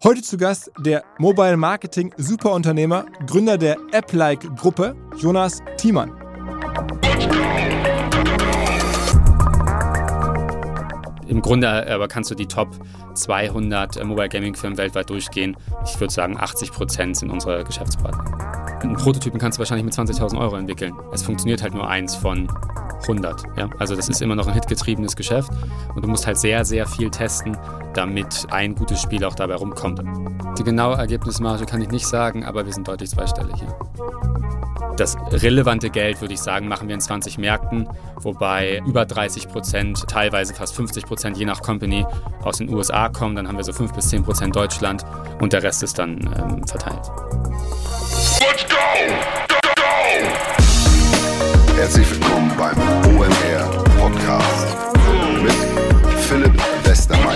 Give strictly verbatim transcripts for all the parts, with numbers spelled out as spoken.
Heute zu Gast der Mobile Marketing Superunternehmer, Gründer der Applike-Gruppe, Jonas Thiemann. Im Grunde aber kannst du die Top zweihundert Mobile Gaming Firmen weltweit durchgehen. Ich würde sagen, achtzig Prozent sind unsere Geschäftspartner. Einen Prototypen kannst du wahrscheinlich mit zwanzigtausend Euro entwickeln. Es funktioniert halt nur eins von hundert. Ja? Also das ist immer noch ein hitgetriebenes Geschäft und du musst halt sehr, sehr viel testen, damit ein gutes Spiel auch dabei rumkommt. Die genaue Ergebnismarge kann ich nicht sagen, aber wir sind deutlich zweistellig hier. Das relevante Geld, würde ich sagen, machen wir in zwanzig Märkten, wobei über dreißig Prozent, teilweise fast fünfzig Prozent, je nach Company, aus den U S A kommen. Dann haben wir so fünf bis zehn Prozent Deutschland und der Rest ist dann ähm, verteilt. Let's go! Go, go! Herzlich willkommen beim O M R Podcast mit Philipp Westermeier.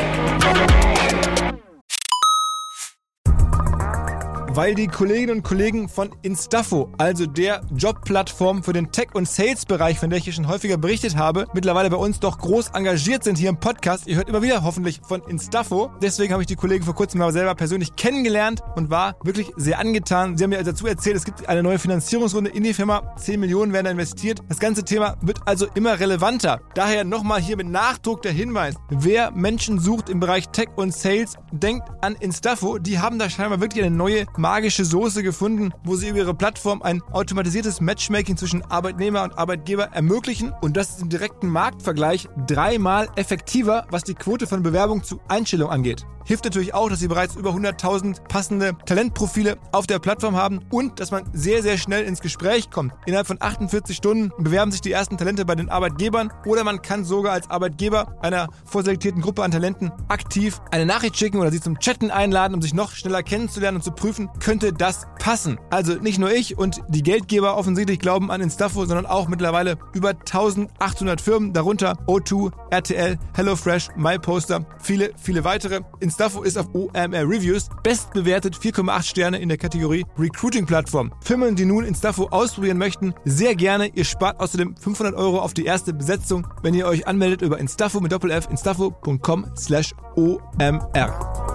Weil die Kolleginnen und Kollegen von Instafo, also der Jobplattform für den Tech- und Sales-Bereich, von der ich hier schon häufiger berichtet habe, mittlerweile bei uns doch groß engagiert sind hier im Podcast. Ihr hört immer wieder hoffentlich von Instafo. Deswegen habe ich die Kollegen vor kurzem mal selber persönlich kennengelernt und war wirklich sehr angetan. Sie haben mir dazu erzählt, es gibt eine neue Finanzierungsrunde in die Firma. zehn Millionen werden da investiert. Das ganze Thema wird also immer relevanter. Daher nochmal hier mit Nachdruck der Hinweis, wer Menschen sucht im Bereich Tech und Sales, denkt an Instafo. Die haben da scheinbar wirklich eine neue magische Soße gefunden, wo sie über ihre Plattform ein automatisiertes Matchmaking zwischen Arbeitnehmer und Arbeitgeber ermöglichen und das ist im direkten Marktvergleich dreimal effektiver, was die Quote von Bewerbung zu Einstellung angeht. Hilft natürlich auch, dass sie bereits über hunderttausend passende Talentprofile auf der Plattform haben und dass man sehr, sehr schnell ins Gespräch kommt. Innerhalb von achtundvierzig Stunden bewerben sich die ersten Talente bei den Arbeitgebern oder man kann sogar als Arbeitgeber einer vorselektierten Gruppe an Talenten aktiv eine Nachricht schicken oder sie zum Chatten einladen, um sich noch schneller kennenzulernen und zu prüfen, könnte das passen. Also nicht nur ich und die Geldgeber offensichtlich glauben an Instafo, sondern auch mittlerweile über eintausendachthundert Firmen, darunter O zwei, R T L, HelloFresh, MyPoster, viele, viele weitere. Instafo ist auf O M R Reviews bestbewertet, vier Komma acht Sterne in der Kategorie Recruiting-Plattform. Firmen, die nun Instafo ausprobieren möchten, sehr gerne. Ihr spart außerdem fünfhundert Euro auf die erste Besetzung, wenn ihr euch anmeldet über Instafo mit Doppel-F, instafo punkt com slash O M R.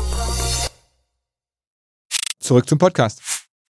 Zurück zum Podcast.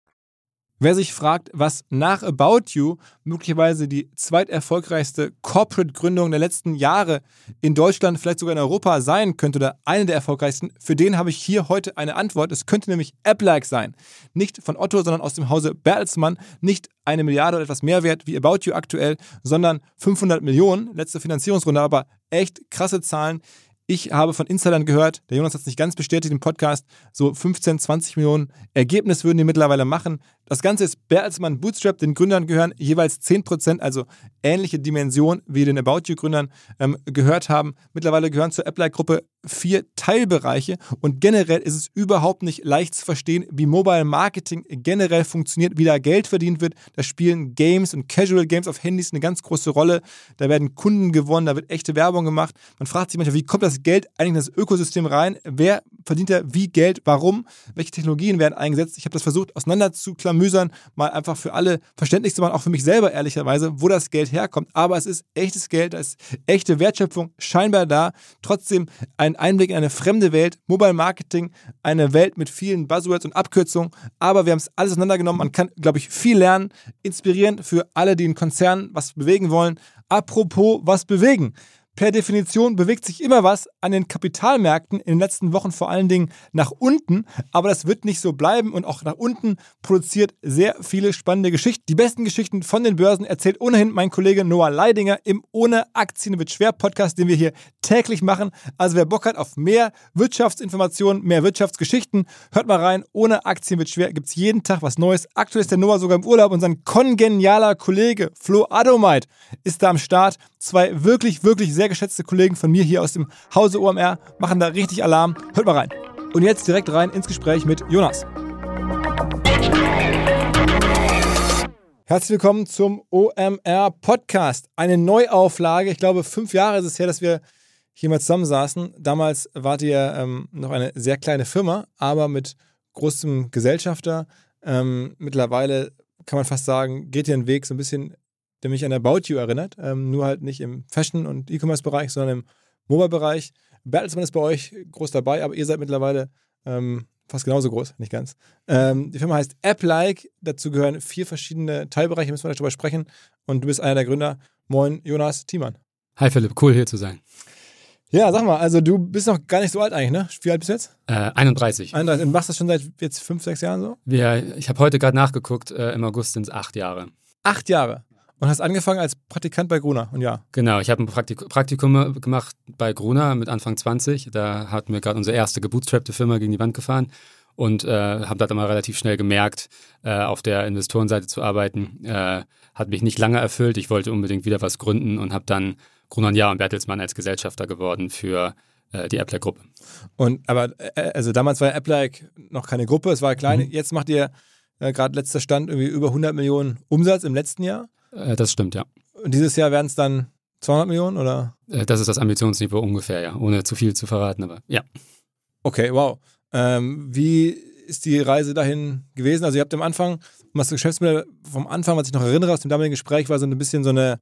Wer sich fragt, was nach About You möglicherweise die zweiterfolgreichste Corporate-Gründung der letzten Jahre in Deutschland, vielleicht sogar in Europa sein könnte oder eine der erfolgreichsten, für den habe ich hier heute eine Antwort. Es könnte nämlich Applike sein. Nicht von Otto, sondern aus dem Hause Bertelsmann. Nicht eine Milliarde oder etwas mehr wert wie About You aktuell, sondern fünfhundert Millionen. Letzte Finanzierungsrunde, aber echt krasse Zahlen. Ich habe von Insidern gehört, der Jonas hat es nicht ganz bestätigt im Podcast, so fünfzehn, zwanzig Millionen Ergebnis würden die mittlerweile machen. Das Ganze ist Bertelsmann Bootstrap, den Gründern gehören jeweils zehn Prozent, also ähnliche Dimension wie den About You-Gründern ähm, gehört haben. Mittlerweile gehören zur Applike-Gruppe vier Teilbereiche und generell ist es überhaupt nicht leicht zu verstehen, wie Mobile Marketing generell funktioniert, wie da Geld verdient wird. Da spielen Games und Casual Games auf Handys eine ganz große Rolle. Da werden Kunden gewonnen, da wird echte Werbung gemacht. Man fragt sich manchmal, wie kommt das Geld eigentlich in das Ökosystem rein? Wer verdient da wie Geld? Warum? Welche Technologien werden eingesetzt? Ich habe das versucht auseinander zu klamüsern, mal einfach für alle verständlich zu machen, auch für mich selber ehrlicherweise, wo das Geld herkommt. Aber es ist echtes Geld, da ist echte Wertschöpfung scheinbar da. Trotzdem ein Einblick in eine fremde Welt, Mobile Marketing, eine Welt mit vielen Buzzwords und Abkürzungen. Aber wir haben es alles auseinandergenommen. Man kann, glaube ich, viel lernen. Inspirierend für alle, die in Konzernen was bewegen wollen. Apropos was bewegen. Per Definition bewegt sich immer was an den Kapitalmärkten in den letzten Wochen vor allen Dingen nach unten, aber das wird nicht so bleiben und auch nach unten produziert sehr viele spannende Geschichten. Die besten Geschichten von den Börsen erzählt ohnehin mein Kollege Noah Leidinger im Ohne Aktien wird schwer Podcast, den wir hier täglich machen. Also wer Bock hat auf mehr Wirtschaftsinformationen, mehr Wirtschaftsgeschichten, hört mal rein. Ohne Aktien wird schwer gibt es jeden Tag was Neues. Aktuell ist der Noah sogar im Urlaub und sein kongenialer Kollege Flo Adomait ist da am Start. Zwei wirklich, wirklich sehr geschätzte Kollegen von mir hier aus dem Hause O M R machen da richtig Alarm. Hört mal rein. Und jetzt direkt rein ins Gespräch mit Jonas. Herzlich willkommen zum O M R Podcast. Eine Neuauflage. Ich glaube, fünf Jahre ist es her, dass wir hier mal zusammensaßen. Damals wart ihr ähm, noch eine sehr kleine Firma, aber mit großem Gesellschafter. Ähm, mittlerweile kann man fast sagen, geht ihr einen Weg so ein bisschen, der mich an About You erinnert. Ähm, nur halt nicht im Fashion- und E-Commerce-Bereich, sondern im Mobile-Bereich. Bertelsmann ist bei euch groß dabei, aber ihr seid mittlerweile ähm, fast genauso groß, nicht ganz. Ähm, die Firma heißt App-like, dazu gehören vier verschiedene Teilbereiche, müssen wir darüber sprechen. Und du bist einer der Gründer. Moin, Jonas Thiemann. Hi Philipp, cool hier zu sein. Ja, sag mal, also du bist noch gar nicht so alt eigentlich, ne? Wie alt bist du jetzt? Äh, einunddreißig. einunddreißig. Und machst das schon seit jetzt fünf, sechs Jahren so? Wir, ich habe heute gerade nachgeguckt, äh, im August sind es acht Jahre. Acht Jahre. Und hast angefangen als Praktikant bei Gruner, und ja. Genau, ich habe ein Praktik- Praktikum gemacht bei Gruner mit Anfang zwanzig. Da hatten wir gerade unsere erste gebootstrappte Firma gegen die Wand gefahren und äh, habe da mal relativ schnell gemerkt, äh, auf der Investorenseite zu arbeiten. Äh, hat mich nicht lange erfüllt. Ich wollte unbedingt wieder was gründen und habe dann Gruner und Jahr und Bertelsmann als Gesellschafter geworden für äh, die App-like-Gruppe. Und aber äh, also damals war App-like noch keine Gruppe, es war klein. Mhm. Jetzt macht ihr äh, gerade letzter Stand irgendwie über hundert Millionen Umsatz im letzten Jahr. Das stimmt, ja. Und dieses Jahr werden es dann zweihundert Millionen, oder? Das ist das Ambitionsniveau ungefähr, ja. Ohne zu viel zu verraten, aber ja. Okay, wow. Ähm, wie ist die Reise dahin gewesen? Also ihr habt am Anfang, was das Geschäftsmodell vom Anfang, was ich noch erinnere aus dem damaligen Gespräch, war so ein bisschen so eine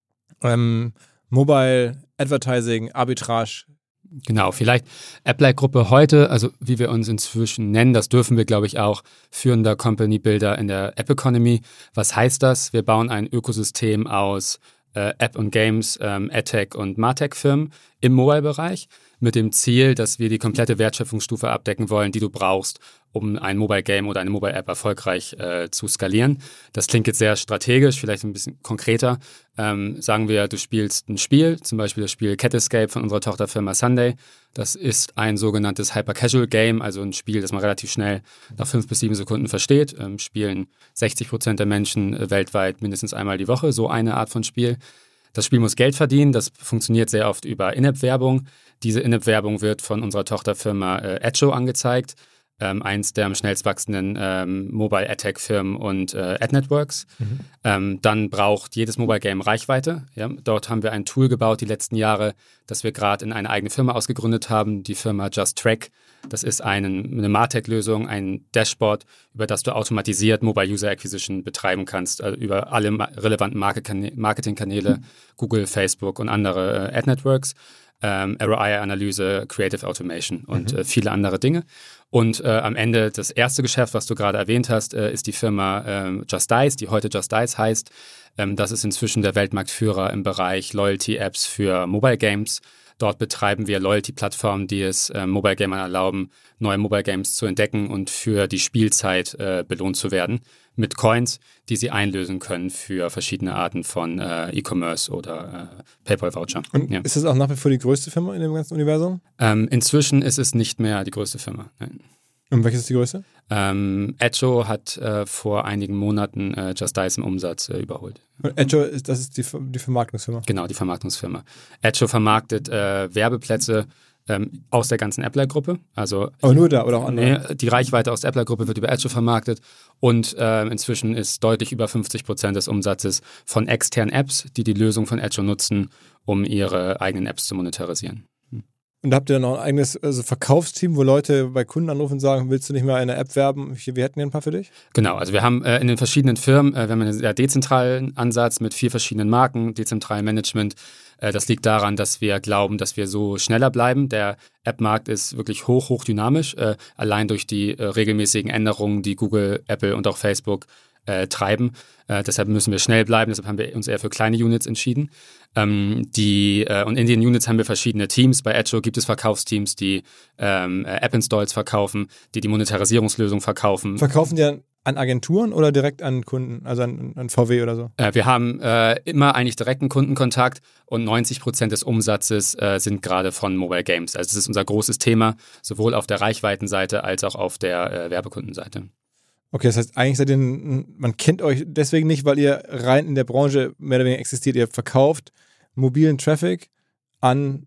ähm, Mobile Advertising Arbitrage. Genau, vielleicht App-like-Gruppe heute, also wie wir uns inzwischen nennen, das dürfen wir, glaube ich, auch, führender Company-Builder in der App-Economy. Was heißt das? Wir bauen ein Ökosystem aus äh, App und Games, ähm, AdTech und MarTech-Firmen im Mobile-Bereich mit dem Ziel, dass wir die komplette Wertschöpfungsstufe abdecken wollen, die du brauchst, um ein Mobile-Game oder eine Mobile-App erfolgreich äh, zu skalieren. Das klingt jetzt sehr strategisch, vielleicht ein bisschen konkreter. Ähm, sagen wir, du spielst ein Spiel, zum Beispiel das Spiel Cat Escape von unserer Tochterfirma Sunday. Das ist ein sogenanntes Hyper-Casual-Game, also ein Spiel, das man relativ schnell nach fünf bis sieben Sekunden versteht. Ähm, spielen sechzig Prozent der Menschen äh, weltweit mindestens einmal die Woche, so eine Art von Spiel. Das Spiel muss Geld verdienen, das funktioniert sehr oft über In-App-Werbung. Diese In-App-Werbung wird von unserer Tochterfirma äh, Adjo angezeigt, ähm, eins der am schnellst wachsenden ähm, Mobile-Ad-Tech-Firmen und äh, Ad-Networks. Mhm. Ähm, dann braucht jedes Mobile-Game Reichweite. Ja? Dort haben wir ein Tool gebaut die letzten Jahre, das wir gerade in eine eigene Firma ausgegründet haben, die Firma Just Track. Das ist einen, eine MarTech-Lösung, ein Dashboard, über das du automatisiert Mobile User Acquisition betreiben kannst, also über alle ma- relevanten Marketingkanäle, mhm. Google, Facebook und andere äh, Ad-Networks. Ähm, R O I-Analyse, Creative Automation und mhm. äh, viele andere Dinge. Und äh, am Ende das erste Geschäft, was du gerade erwähnt hast, äh, ist die Firma äh, Just Dice, die heute Just Dice heißt. Ähm, das ist inzwischen der Weltmarktführer im Bereich Loyalty-Apps für Mobile Games. Dort betreiben wir Loyalty-Plattformen, die es äh, Mobile Gamern erlauben, neue Mobile Games zu entdecken und für die Spielzeit äh, belohnt zu werden mit Coins, die sie einlösen können für verschiedene Arten von äh, E-Commerce oder äh, PayPal-Voucher. Und ja. Ist das auch nach wie vor die größte Firma in dem ganzen Universum? Ähm, inzwischen ist es nicht mehr die größte Firma. Nein. Und welches ist die größte? Ähm, Adjo hat äh, vor einigen Monaten äh, Just Dice im Umsatz äh, überholt. Und Adjo, ist, das ist die, die Vermarktungsfirma? Genau, die Vermarktungsfirma. Adjo vermarktet äh, Werbeplätze ähm, aus der ganzen App-like-Gruppe. Also, aber nur da oder auch andere? Nee, die Reichweite aus der App-like-Gruppe wird über Adjo vermarktet und äh, inzwischen ist deutlich über fünfzig Prozent des Umsatzes von externen Apps, die die Lösung von Adjo nutzen, um ihre eigenen Apps zu monetarisieren. Und habt ihr dann noch ein eigenes also Verkaufsteam, wo Leute bei Kunden anrufen und sagen, willst du nicht mal eine App werben? Wir hätten hier ein paar für dich? Genau, also wir haben äh, in den verschiedenen Firmen, äh, wir haben einen sehr dezentralen Ansatz mit vier verschiedenen Marken, dezentralem Management. Äh, das liegt daran, dass wir glauben, dass wir so schneller bleiben. Der App-Markt ist wirklich hoch, hoch dynamisch, äh, allein durch die äh, regelmäßigen Änderungen, die Google, Apple und auch Facebook Äh, treiben. Äh, deshalb müssen wir schnell bleiben, deshalb haben wir uns eher für kleine Units entschieden. Ähm, die, äh, und in den Units haben wir verschiedene Teams. Bei Adjo gibt es Verkaufsteams, die ähm, App-Installs verkaufen, die die Monetarisierungslösung verkaufen. Verkaufen die dann an Agenturen oder direkt an Kunden, also an, an V W oder so? Äh, wir haben äh, immer eigentlich direkten Kundenkontakt und neunzig Prozent des Umsatzes äh, sind gerade von Mobile Games. Also das ist unser großes Thema, sowohl auf der Reichweitenseite als auch auf der äh, Werbekundenseite. Okay, das heißt, eigentlich seid ihr, man kennt euch deswegen nicht, weil ihr rein in der Branche mehr oder weniger existiert. Ihr verkauft mobilen Traffic an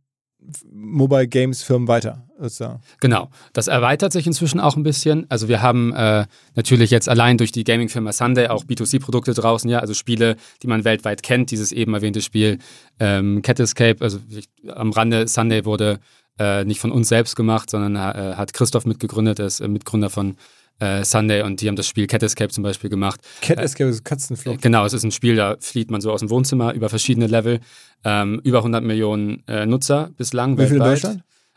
Mobile Games Firmen weiter, sozusagen. Genau, das erweitert sich inzwischen auch ein bisschen. Also wir haben äh, natürlich jetzt allein durch die Gaming-Firma Sunday auch B zwei C-Produkte draußen, ja, also Spiele, die man weltweit kennt. Dieses eben erwähnte Spiel ähm, Cat Escape, also ich, am Rande, Sunday wurde äh, nicht von uns selbst gemacht, sondern äh, hat Christoph mitgegründet, er ist äh, Mitgründer von äh, Sunday und die haben das Spiel Cat Escape zum Beispiel gemacht. Cat Escape ist Katzenflucht. Genau, es ist ein Spiel, da flieht man so aus dem Wohnzimmer über verschiedene Level. Ähm, über hundert Millionen äh, Nutzer bislang Wie weltweit. viel in Deutschland?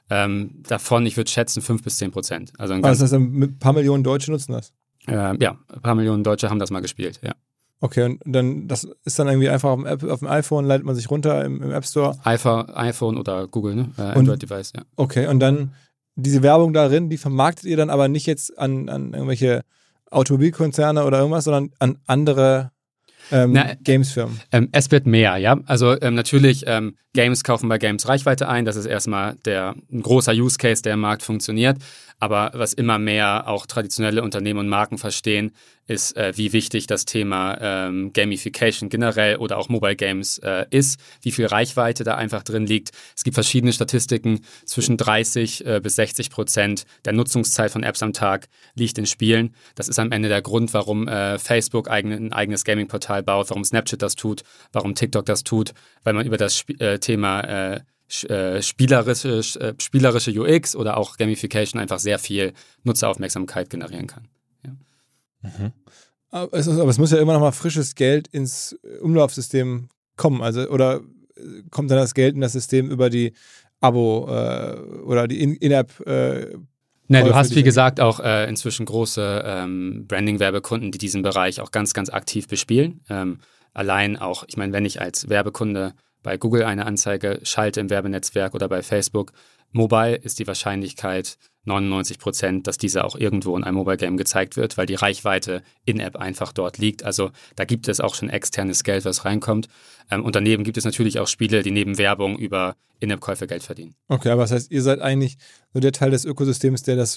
Ähm, davon, ich würde schätzen, fünf bis zehn Prozent. Also ein, also das heißt, ein paar Millionen Deutsche nutzen das? Äh, ja, ein paar Millionen Deutsche haben das mal gespielt, ja. Okay, und dann, das ist dann irgendwie einfach auf dem, App, auf dem iPhone, leitet man sich runter im, im App Store. iPhone, iPhone oder Google, ne? Äh, Android-Device, ja. Okay, und dann diese Werbung darin, die vermarktet ihr dann aber nicht jetzt an, an irgendwelche Automobilkonzerne oder irgendwas, sondern an andere ähm, Na, Games-Firmen. Ähm, es wird mehr, ja. Also ähm, natürlich, ähm, Games kaufen bei Games Reichweite ein. Das ist erstmal der, ein großer Use Case, der im Markt funktioniert. Aber was immer mehr auch traditionelle Unternehmen und Marken verstehen, ist, äh, wie wichtig das Thema ähm, Gamification generell oder auch Mobile Games äh, ist, wie viel Reichweite da einfach drin liegt. Es gibt verschiedene Statistiken, zwischen dreißig äh, bis sechzig Prozent der Nutzungszeit von Apps am Tag liegt in Spielen. Das ist am Ende der Grund, warum äh, Facebook eigen, ein eigenes Gaming-Portal baut, warum Snapchat das tut, warum TikTok das tut, weil man über das Sp- äh, Thema äh, äh, spielerische, äh, spielerische U X oder auch Gamification einfach sehr viel Nutzeraufmerksamkeit generieren kann. Ja. Mhm. Aber, es ist, aber es muss ja immer noch mal frisches Geld ins Umlaufsystem kommen. Also, oder kommt dann das Geld in das System über die Abo äh, oder die In- In-App äh, Ne, du hast, wie gesagt, auch äh, inzwischen große ähm, Branding-Werbekunden, die diesen Bereich auch ganz, ganz aktiv bespielen. Ähm, allein auch, ich meine, wenn ich als Werbekunde bei Google eine Anzeige schalte im Werbenetzwerk oder bei Facebook, Mobile ist die Wahrscheinlichkeit neunundneunzig Prozent, dass diese auch irgendwo in einem Mobile-Game gezeigt wird, weil die Reichweite in-App einfach dort liegt. Also da gibt es auch schon externes Geld, was reinkommt. Ähm, und daneben gibt es natürlich auch Spiele, die neben Werbung über In-App-Käufe Geld verdienen. Okay, aber das heißt, ihr seid eigentlich so der Teil des Ökosystems, der das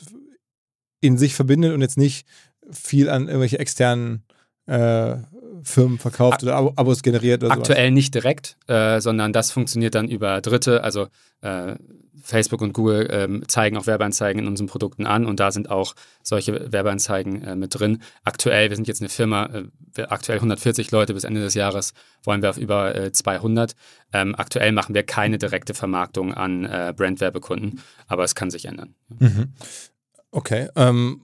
in sich verbindet und jetzt nicht viel an irgendwelche externen äh, Firmen verkauft oder Ab- Abos generiert oder Aktuell sowas. nicht direkt, äh, sondern das funktioniert dann über Dritte. Also äh, Facebook und Google ähm, zeigen auch Werbeanzeigen in unseren Produkten an und da sind auch solche Werbeanzeigen äh, mit drin. Aktuell, wir sind jetzt eine Firma, äh, wir aktuell hundertvierzig Leute, bis Ende des Jahres wollen wir auf über äh, zweihundert. Ähm, aktuell machen wir keine direkte Vermarktung an äh, Brandwerbekunden, aber es kann sich ändern. Mhm. Okay, ähm,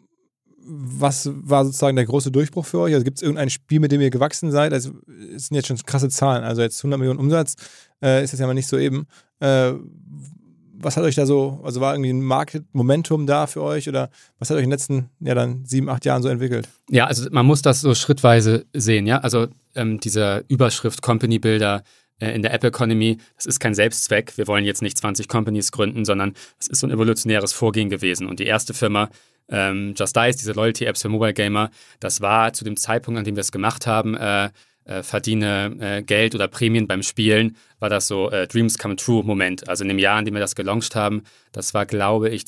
was war sozusagen der große Durchbruch für euch? Also gibt es irgendein Spiel, mit dem ihr gewachsen seid? Also es sind jetzt schon krasse Zahlen, also jetzt hundert Millionen Umsatz äh, ist das ja mal nicht so eben. Äh, was hat euch da so, also war irgendwie ein Market-Momentum da für euch oder was hat euch in den letzten, ja dann sieben, acht Jahren so entwickelt? Ja, also man muss das so schrittweise sehen, ja, also ähm, diese Überschrift Company Builder äh, in der App Economy, das ist kein Selbstzweck, wir wollen jetzt nicht zwanzig Companies gründen, sondern es ist so ein evolutionäres Vorgehen gewesen und die erste Firma, ähm, Just Dice, diese Loyalty-Apps für Mobile Gamer, das war zu dem Zeitpunkt, an dem wir es gemacht haben, äh, Äh, verdiene äh, Geld oder Prämien beim Spielen, war das so äh, Dreams Come True Moment. Also in dem Jahr, in dem wir das gelauncht haben, das war, glaube ich,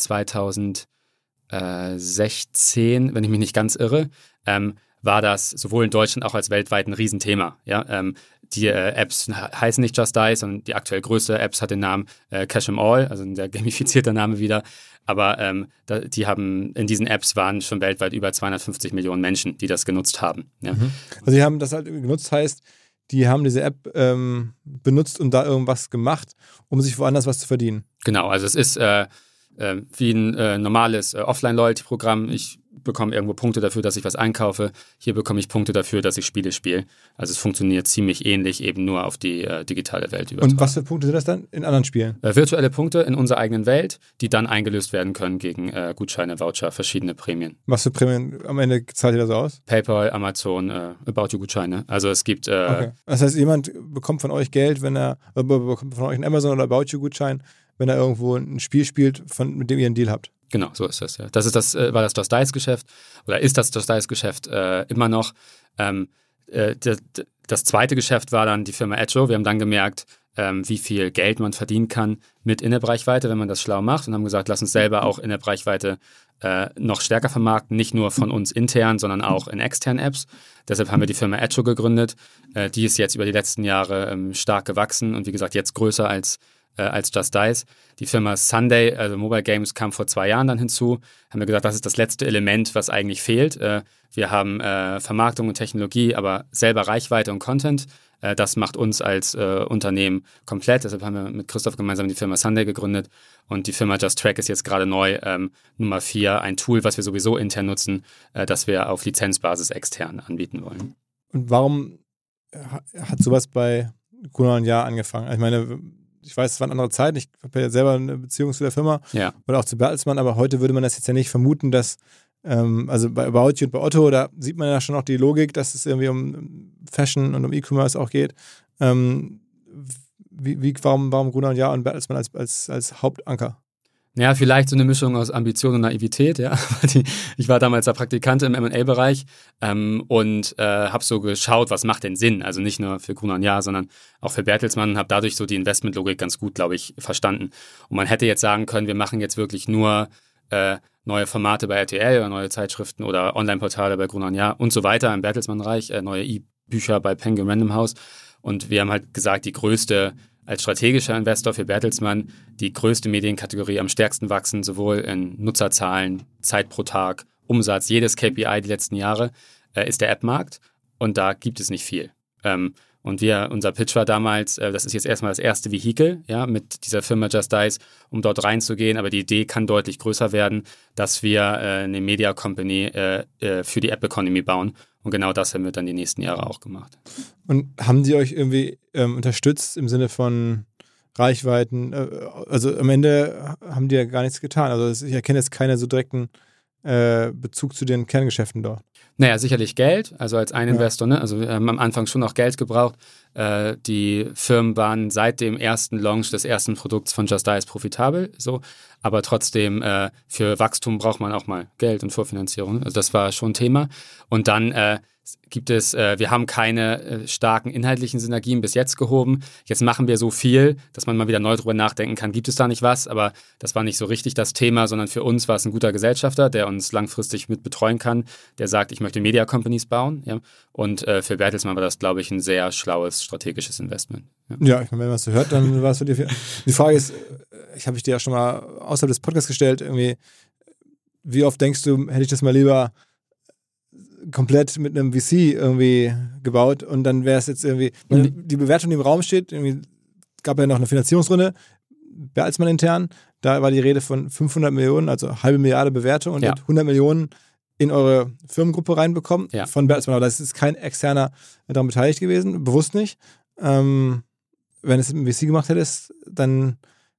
zweitausendsechzehn, wenn ich mich nicht ganz irre, ähm, war das sowohl in Deutschland auch als weltweit ein Riesenthema. Ja? Ähm, die äh, Apps heißen nicht Just Dice, sondern die aktuell größte Apps hat den Namen äh, Cash 'em All, also ein sehr gamifizierter Name wieder. Aber ähm, da, die haben, in diesen Apps waren schon weltweit über zweihundertfünfzig Millionen Menschen, die das genutzt haben. Ja. Mhm. Also die haben das halt genutzt, heißt, die haben diese App ähm, benutzt und da irgendwas gemacht, um sich woanders was zu verdienen. Genau, also es ist äh, äh, wie ein äh, normales äh, Offline-Loyalty-Programm. Ich bekomme irgendwo Punkte dafür, dass ich was einkaufe. Hier bekomme ich Punkte dafür, dass ich Spiele spiele. Also es funktioniert ziemlich ähnlich, eben nur auf die äh, digitale Welt übertragen. Und was für Punkte sind das dann in anderen Spielen? Äh, virtuelle Punkte in unserer eigenen Welt, die dann eingelöst werden können gegen äh, Gutscheine, Voucher, verschiedene Prämien. Was für Prämien am Ende zahlt ihr da so aus? PayPal, Amazon, äh, About You Gutscheine. Also es gibt... Äh, okay. Das heißt, jemand bekommt von euch Geld, wenn er, äh, bekommt von euch einen Amazon oder About You Gutschein, wenn er irgendwo ein Spiel spielt, von, mit dem ihr einen Deal habt. Genau, so ist das, ja. Das ist das, äh, war das Just Dice-Geschäft oder ist das Just Dice-Geschäft äh, immer noch. Ähm, äh, d- d- das zweite Geschäft war dann die Firma Edjo. Wir haben dann gemerkt, ähm, wie viel Geld man verdienen kann mit In-App-Reichweite, wenn man das schlau macht und haben gesagt, lass uns selber auch In-App-Reichweite äh, noch stärker vermarkten, nicht nur von uns intern, sondern auch in externen Apps. Deshalb haben wir die Firma Edjo gegründet. Äh, die ist jetzt über die letzten Jahre ähm, stark gewachsen und wie gesagt jetzt größer als als Just Dice. Die Firma Sunday, also Mobile Games, kam vor zwei Jahren dann hinzu. Haben wir gesagt, das ist das letzte Element, was eigentlich fehlt. Wir haben äh, Vermarktung und Technologie, aber selber Reichweite und Content. Äh, das macht uns als äh, Unternehmen komplett. Deshalb haben wir mit Christoph gemeinsam die Firma Sunday gegründet. Und die Firma Just Track ist jetzt gerade neu, ähm, Nummer vier, ein Tool, was wir sowieso intern nutzen, äh, das wir auf Lizenzbasis extern anbieten wollen. Und warum hat sowas bei Gunnar und Jahr angefangen? Ich meine, ich weiß, es waren andere Zeiten, ich habe ja selber eine Beziehung zu der Firma ja. oder auch zu Bertelsmann, aber heute würde man das jetzt ja nicht vermuten, dass, ähm, also bei About You und bei Otto, da sieht man ja schon auch die Logik, dass es irgendwie um Fashion und um E-Commerce auch geht. Ähm, wie, wie, warum, warum Gruner und Jahr und Bertelsmann als, als, als Hauptanker? Ja, vielleicht so eine Mischung aus Ambition und Naivität, ja. Ich war damals der Praktikant im M und A-Bereich ähm, und äh, habe so geschaut, was macht denn Sinn? Also nicht nur für Gruner und Jahr, sondern auch für Bertelsmann und habe dadurch so die Investmentlogik ganz gut, glaube ich, verstanden. Und man hätte jetzt sagen können, wir machen jetzt wirklich nur äh, neue Formate bei R T L oder neue Zeitschriften oder Online-Portale bei Gruner und Jahr und so weiter im Bertelsmann-Bereich, äh, neue E-Bücher bei Penguin Random House. Und wir haben halt gesagt, die größte als strategischer Investor für Bertelsmann die größte Medienkategorie am stärksten wachsen, sowohl in Nutzerzahlen, Zeit pro Tag, Umsatz, jedes K P I die letzten Jahre, äh, ist der App-Markt und da gibt es nicht viel. Ähm, und wir, unser Pitch war damals, äh, das ist jetzt erstmal das erste Vehikel, ja, mit dieser Firma Just Dice, um dort reinzugehen, aber die Idee kann deutlich größer werden, dass wir äh, eine Media Company äh, äh, für die App-Economy bauen. Und genau das haben wir dann die nächsten Jahre auch gemacht. Und haben die euch irgendwie ähm, unterstützt im Sinne von Reichweiten? Äh, also am Ende haben die ja gar nichts getan. Also ich erkenne jetzt keinen so direkten äh, Bezug zu den Kerngeschäften dort. Naja, sicherlich Geld, also als ein Ja. Investor, ne? Also wir haben am Anfang schon noch Geld gebraucht. Äh, die Firmen waren seit dem ersten Launch des ersten Produkts von Just Dice profitabel, so. Aber trotzdem, äh, für Wachstum braucht man auch mal Geld und Vorfinanzierung. Also das war schon Thema. Und dann äh, gibt es, äh, wir haben keine äh, starken inhaltlichen Synergien bis jetzt gehoben. Jetzt machen wir so viel, dass man mal wieder neu drüber nachdenken kann, gibt es da nicht was? Aber das war nicht so richtig das Thema, sondern für uns war es ein guter Gesellschafter, der uns langfristig mit betreuen kann, der sagt, ich möchte Media Companies bauen. Ja? Und äh, für Bertelsmann war das, glaube ich, ein sehr schlaues strategisches Investment. Ja, ja ich meine, wenn man es so hört, dann war es für dich. Viel. Die Frage ist, ich habe ich dir ja schon mal außerhalb des Podcasts gestellt, irgendwie, wie oft denkst du, hätte ich das mal lieber komplett mit einem V C irgendwie gebaut und dann wäre es jetzt irgendwie, mhm. die Bewertung, die im Raum steht, irgendwie gab ja noch eine Finanzierungsrunde, Bertelsmann intern, da war die Rede von fünfhundert Millionen, also halbe Milliarde Bewertung und ja. hundert Millionen in eure Firmengruppe reinbekommen ja. von Bertelsmann, aber das ist kein externer daran beteiligt gewesen, bewusst nicht. Ähm, wenn es im V C gemacht hättest, dann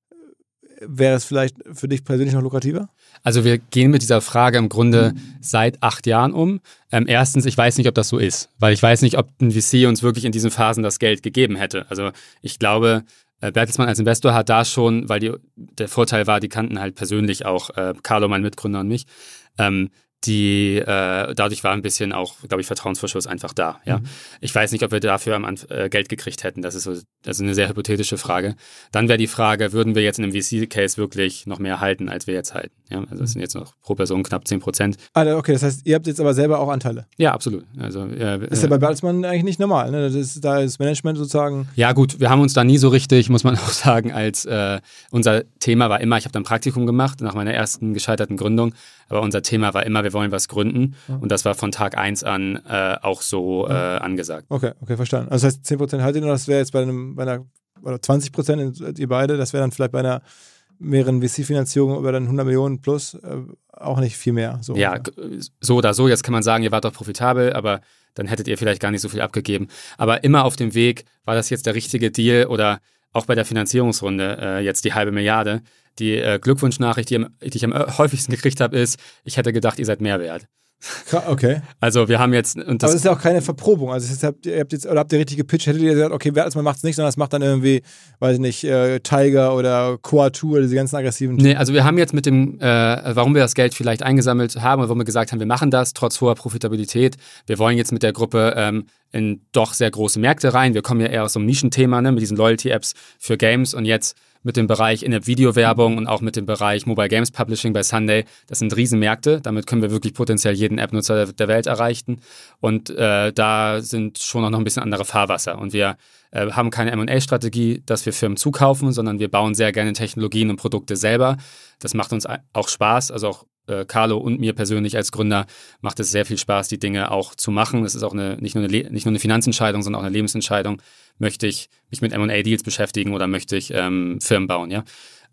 wäre es vielleicht für dich persönlich noch lukrativer? Also wir gehen mit dieser Frage im Grunde seit acht Jahren um. Ähm, erstens, ich weiß nicht, ob das so ist, weil ich weiß nicht, ob ein V C uns wirklich in diesen Phasen das Geld gegeben hätte. Also ich glaube, äh, Bertelsmann als Investor hat da schon, weil die, der Vorteil war, die kannten halt persönlich auch äh, Carlo, mein Mitgründer und mich, ähm, die, äh, dadurch war ein bisschen auch, glaube ich, Vertrauensvorschuss einfach da. Ja? Mhm. Ich weiß nicht, ob wir dafür am Anf- äh, Geld gekriegt hätten. Das ist so, das ist eine sehr hypothetische Frage. Dann wäre die Frage, würden wir jetzt in einem V C-Case wirklich noch mehr halten, als wir jetzt halten? Ja? Also das sind jetzt noch pro Person knapp zehn Prozent. Ah, okay, das heißt, ihr habt jetzt aber selber auch Anteile? Ja, absolut. Also, äh, das ist ja bei Bertelsmann eigentlich nicht normal. Ne? Das ist, da ist Management sozusagen... Ja gut, wir haben uns da nie so richtig, muss man auch sagen, als äh, unser Thema war immer, ich habe dann ein Praktikum gemacht nach meiner ersten gescheiterten Gründung, aber unser Thema war immer, wir wollen was gründen. Ja. Und das war von Tag eins an äh, auch so äh, angesagt. Okay, okay, verstanden. Also das heißt, zehn Prozent haltet ihr noch, das wäre jetzt bei, einem, bei einer, oder zwanzig Prozent, ihr beide, das wäre dann vielleicht bei einer mehreren V C-Finanzierungen über dann hundert Millionen plus äh, auch nicht viel mehr. So ja, ungefähr. So oder so. Jetzt kann man sagen, ihr wart doch profitabel, aber dann hättet ihr vielleicht gar nicht so viel abgegeben. Aber immer auf dem Weg, war das jetzt der richtige Deal oder auch bei der Finanzierungsrunde äh, jetzt die halbe Milliarde. Die äh, Glückwunschnachricht, die, die ich am häufigsten gekriegt habe, ist, ich hätte gedacht, ihr seid mehr wert. Okay. Also wir haben jetzt... Und das aber es ist ja auch keine Verprobung. Also das heißt, ihr habt jetzt, oder habt ihr richtig gepitcht, hättet ihr gesagt, okay, Bertelsmann macht es nicht, sondern es macht dann irgendwie, weiß ich nicht, äh, Tiger oder Coatu oder diese ganzen aggressiven... Nee, also wir haben jetzt mit dem, äh, warum wir das Geld vielleicht eingesammelt haben und warum wir gesagt haben, wir machen das, trotz hoher Profitabilität. Wir wollen jetzt mit der Gruppe ähm, in doch sehr große Märkte rein. Wir kommen ja eher aus so einem Nischenthema, ne, mit diesen Loyalty-Apps für Games und jetzt mit dem Bereich In-App-Video-Werbung und auch mit dem Bereich Mobile Games Publishing bei Sunday. Das sind Riesenmärkte. Damit können wir wirklich potenziell jeden App-Nutzer der, der Welt erreichen. Und äh, da sind schon noch ein bisschen andere Fahrwasser. Und wir äh, haben keine M und A-Strategie, dass wir Firmen zukaufen, sondern wir bauen sehr gerne Technologien und Produkte selber. Das macht uns auch Spaß. Also auch äh, Carlo und mir persönlich als Gründer macht es sehr viel Spaß, die Dinge auch zu machen. Das ist auch eine, nicht nur eine, Le- nicht nur eine Finanzentscheidung, sondern auch eine Lebensentscheidung. Möchte ich mich mit M und A-Deals beschäftigen oder möchte ich ähm, Firmen bauen, ja?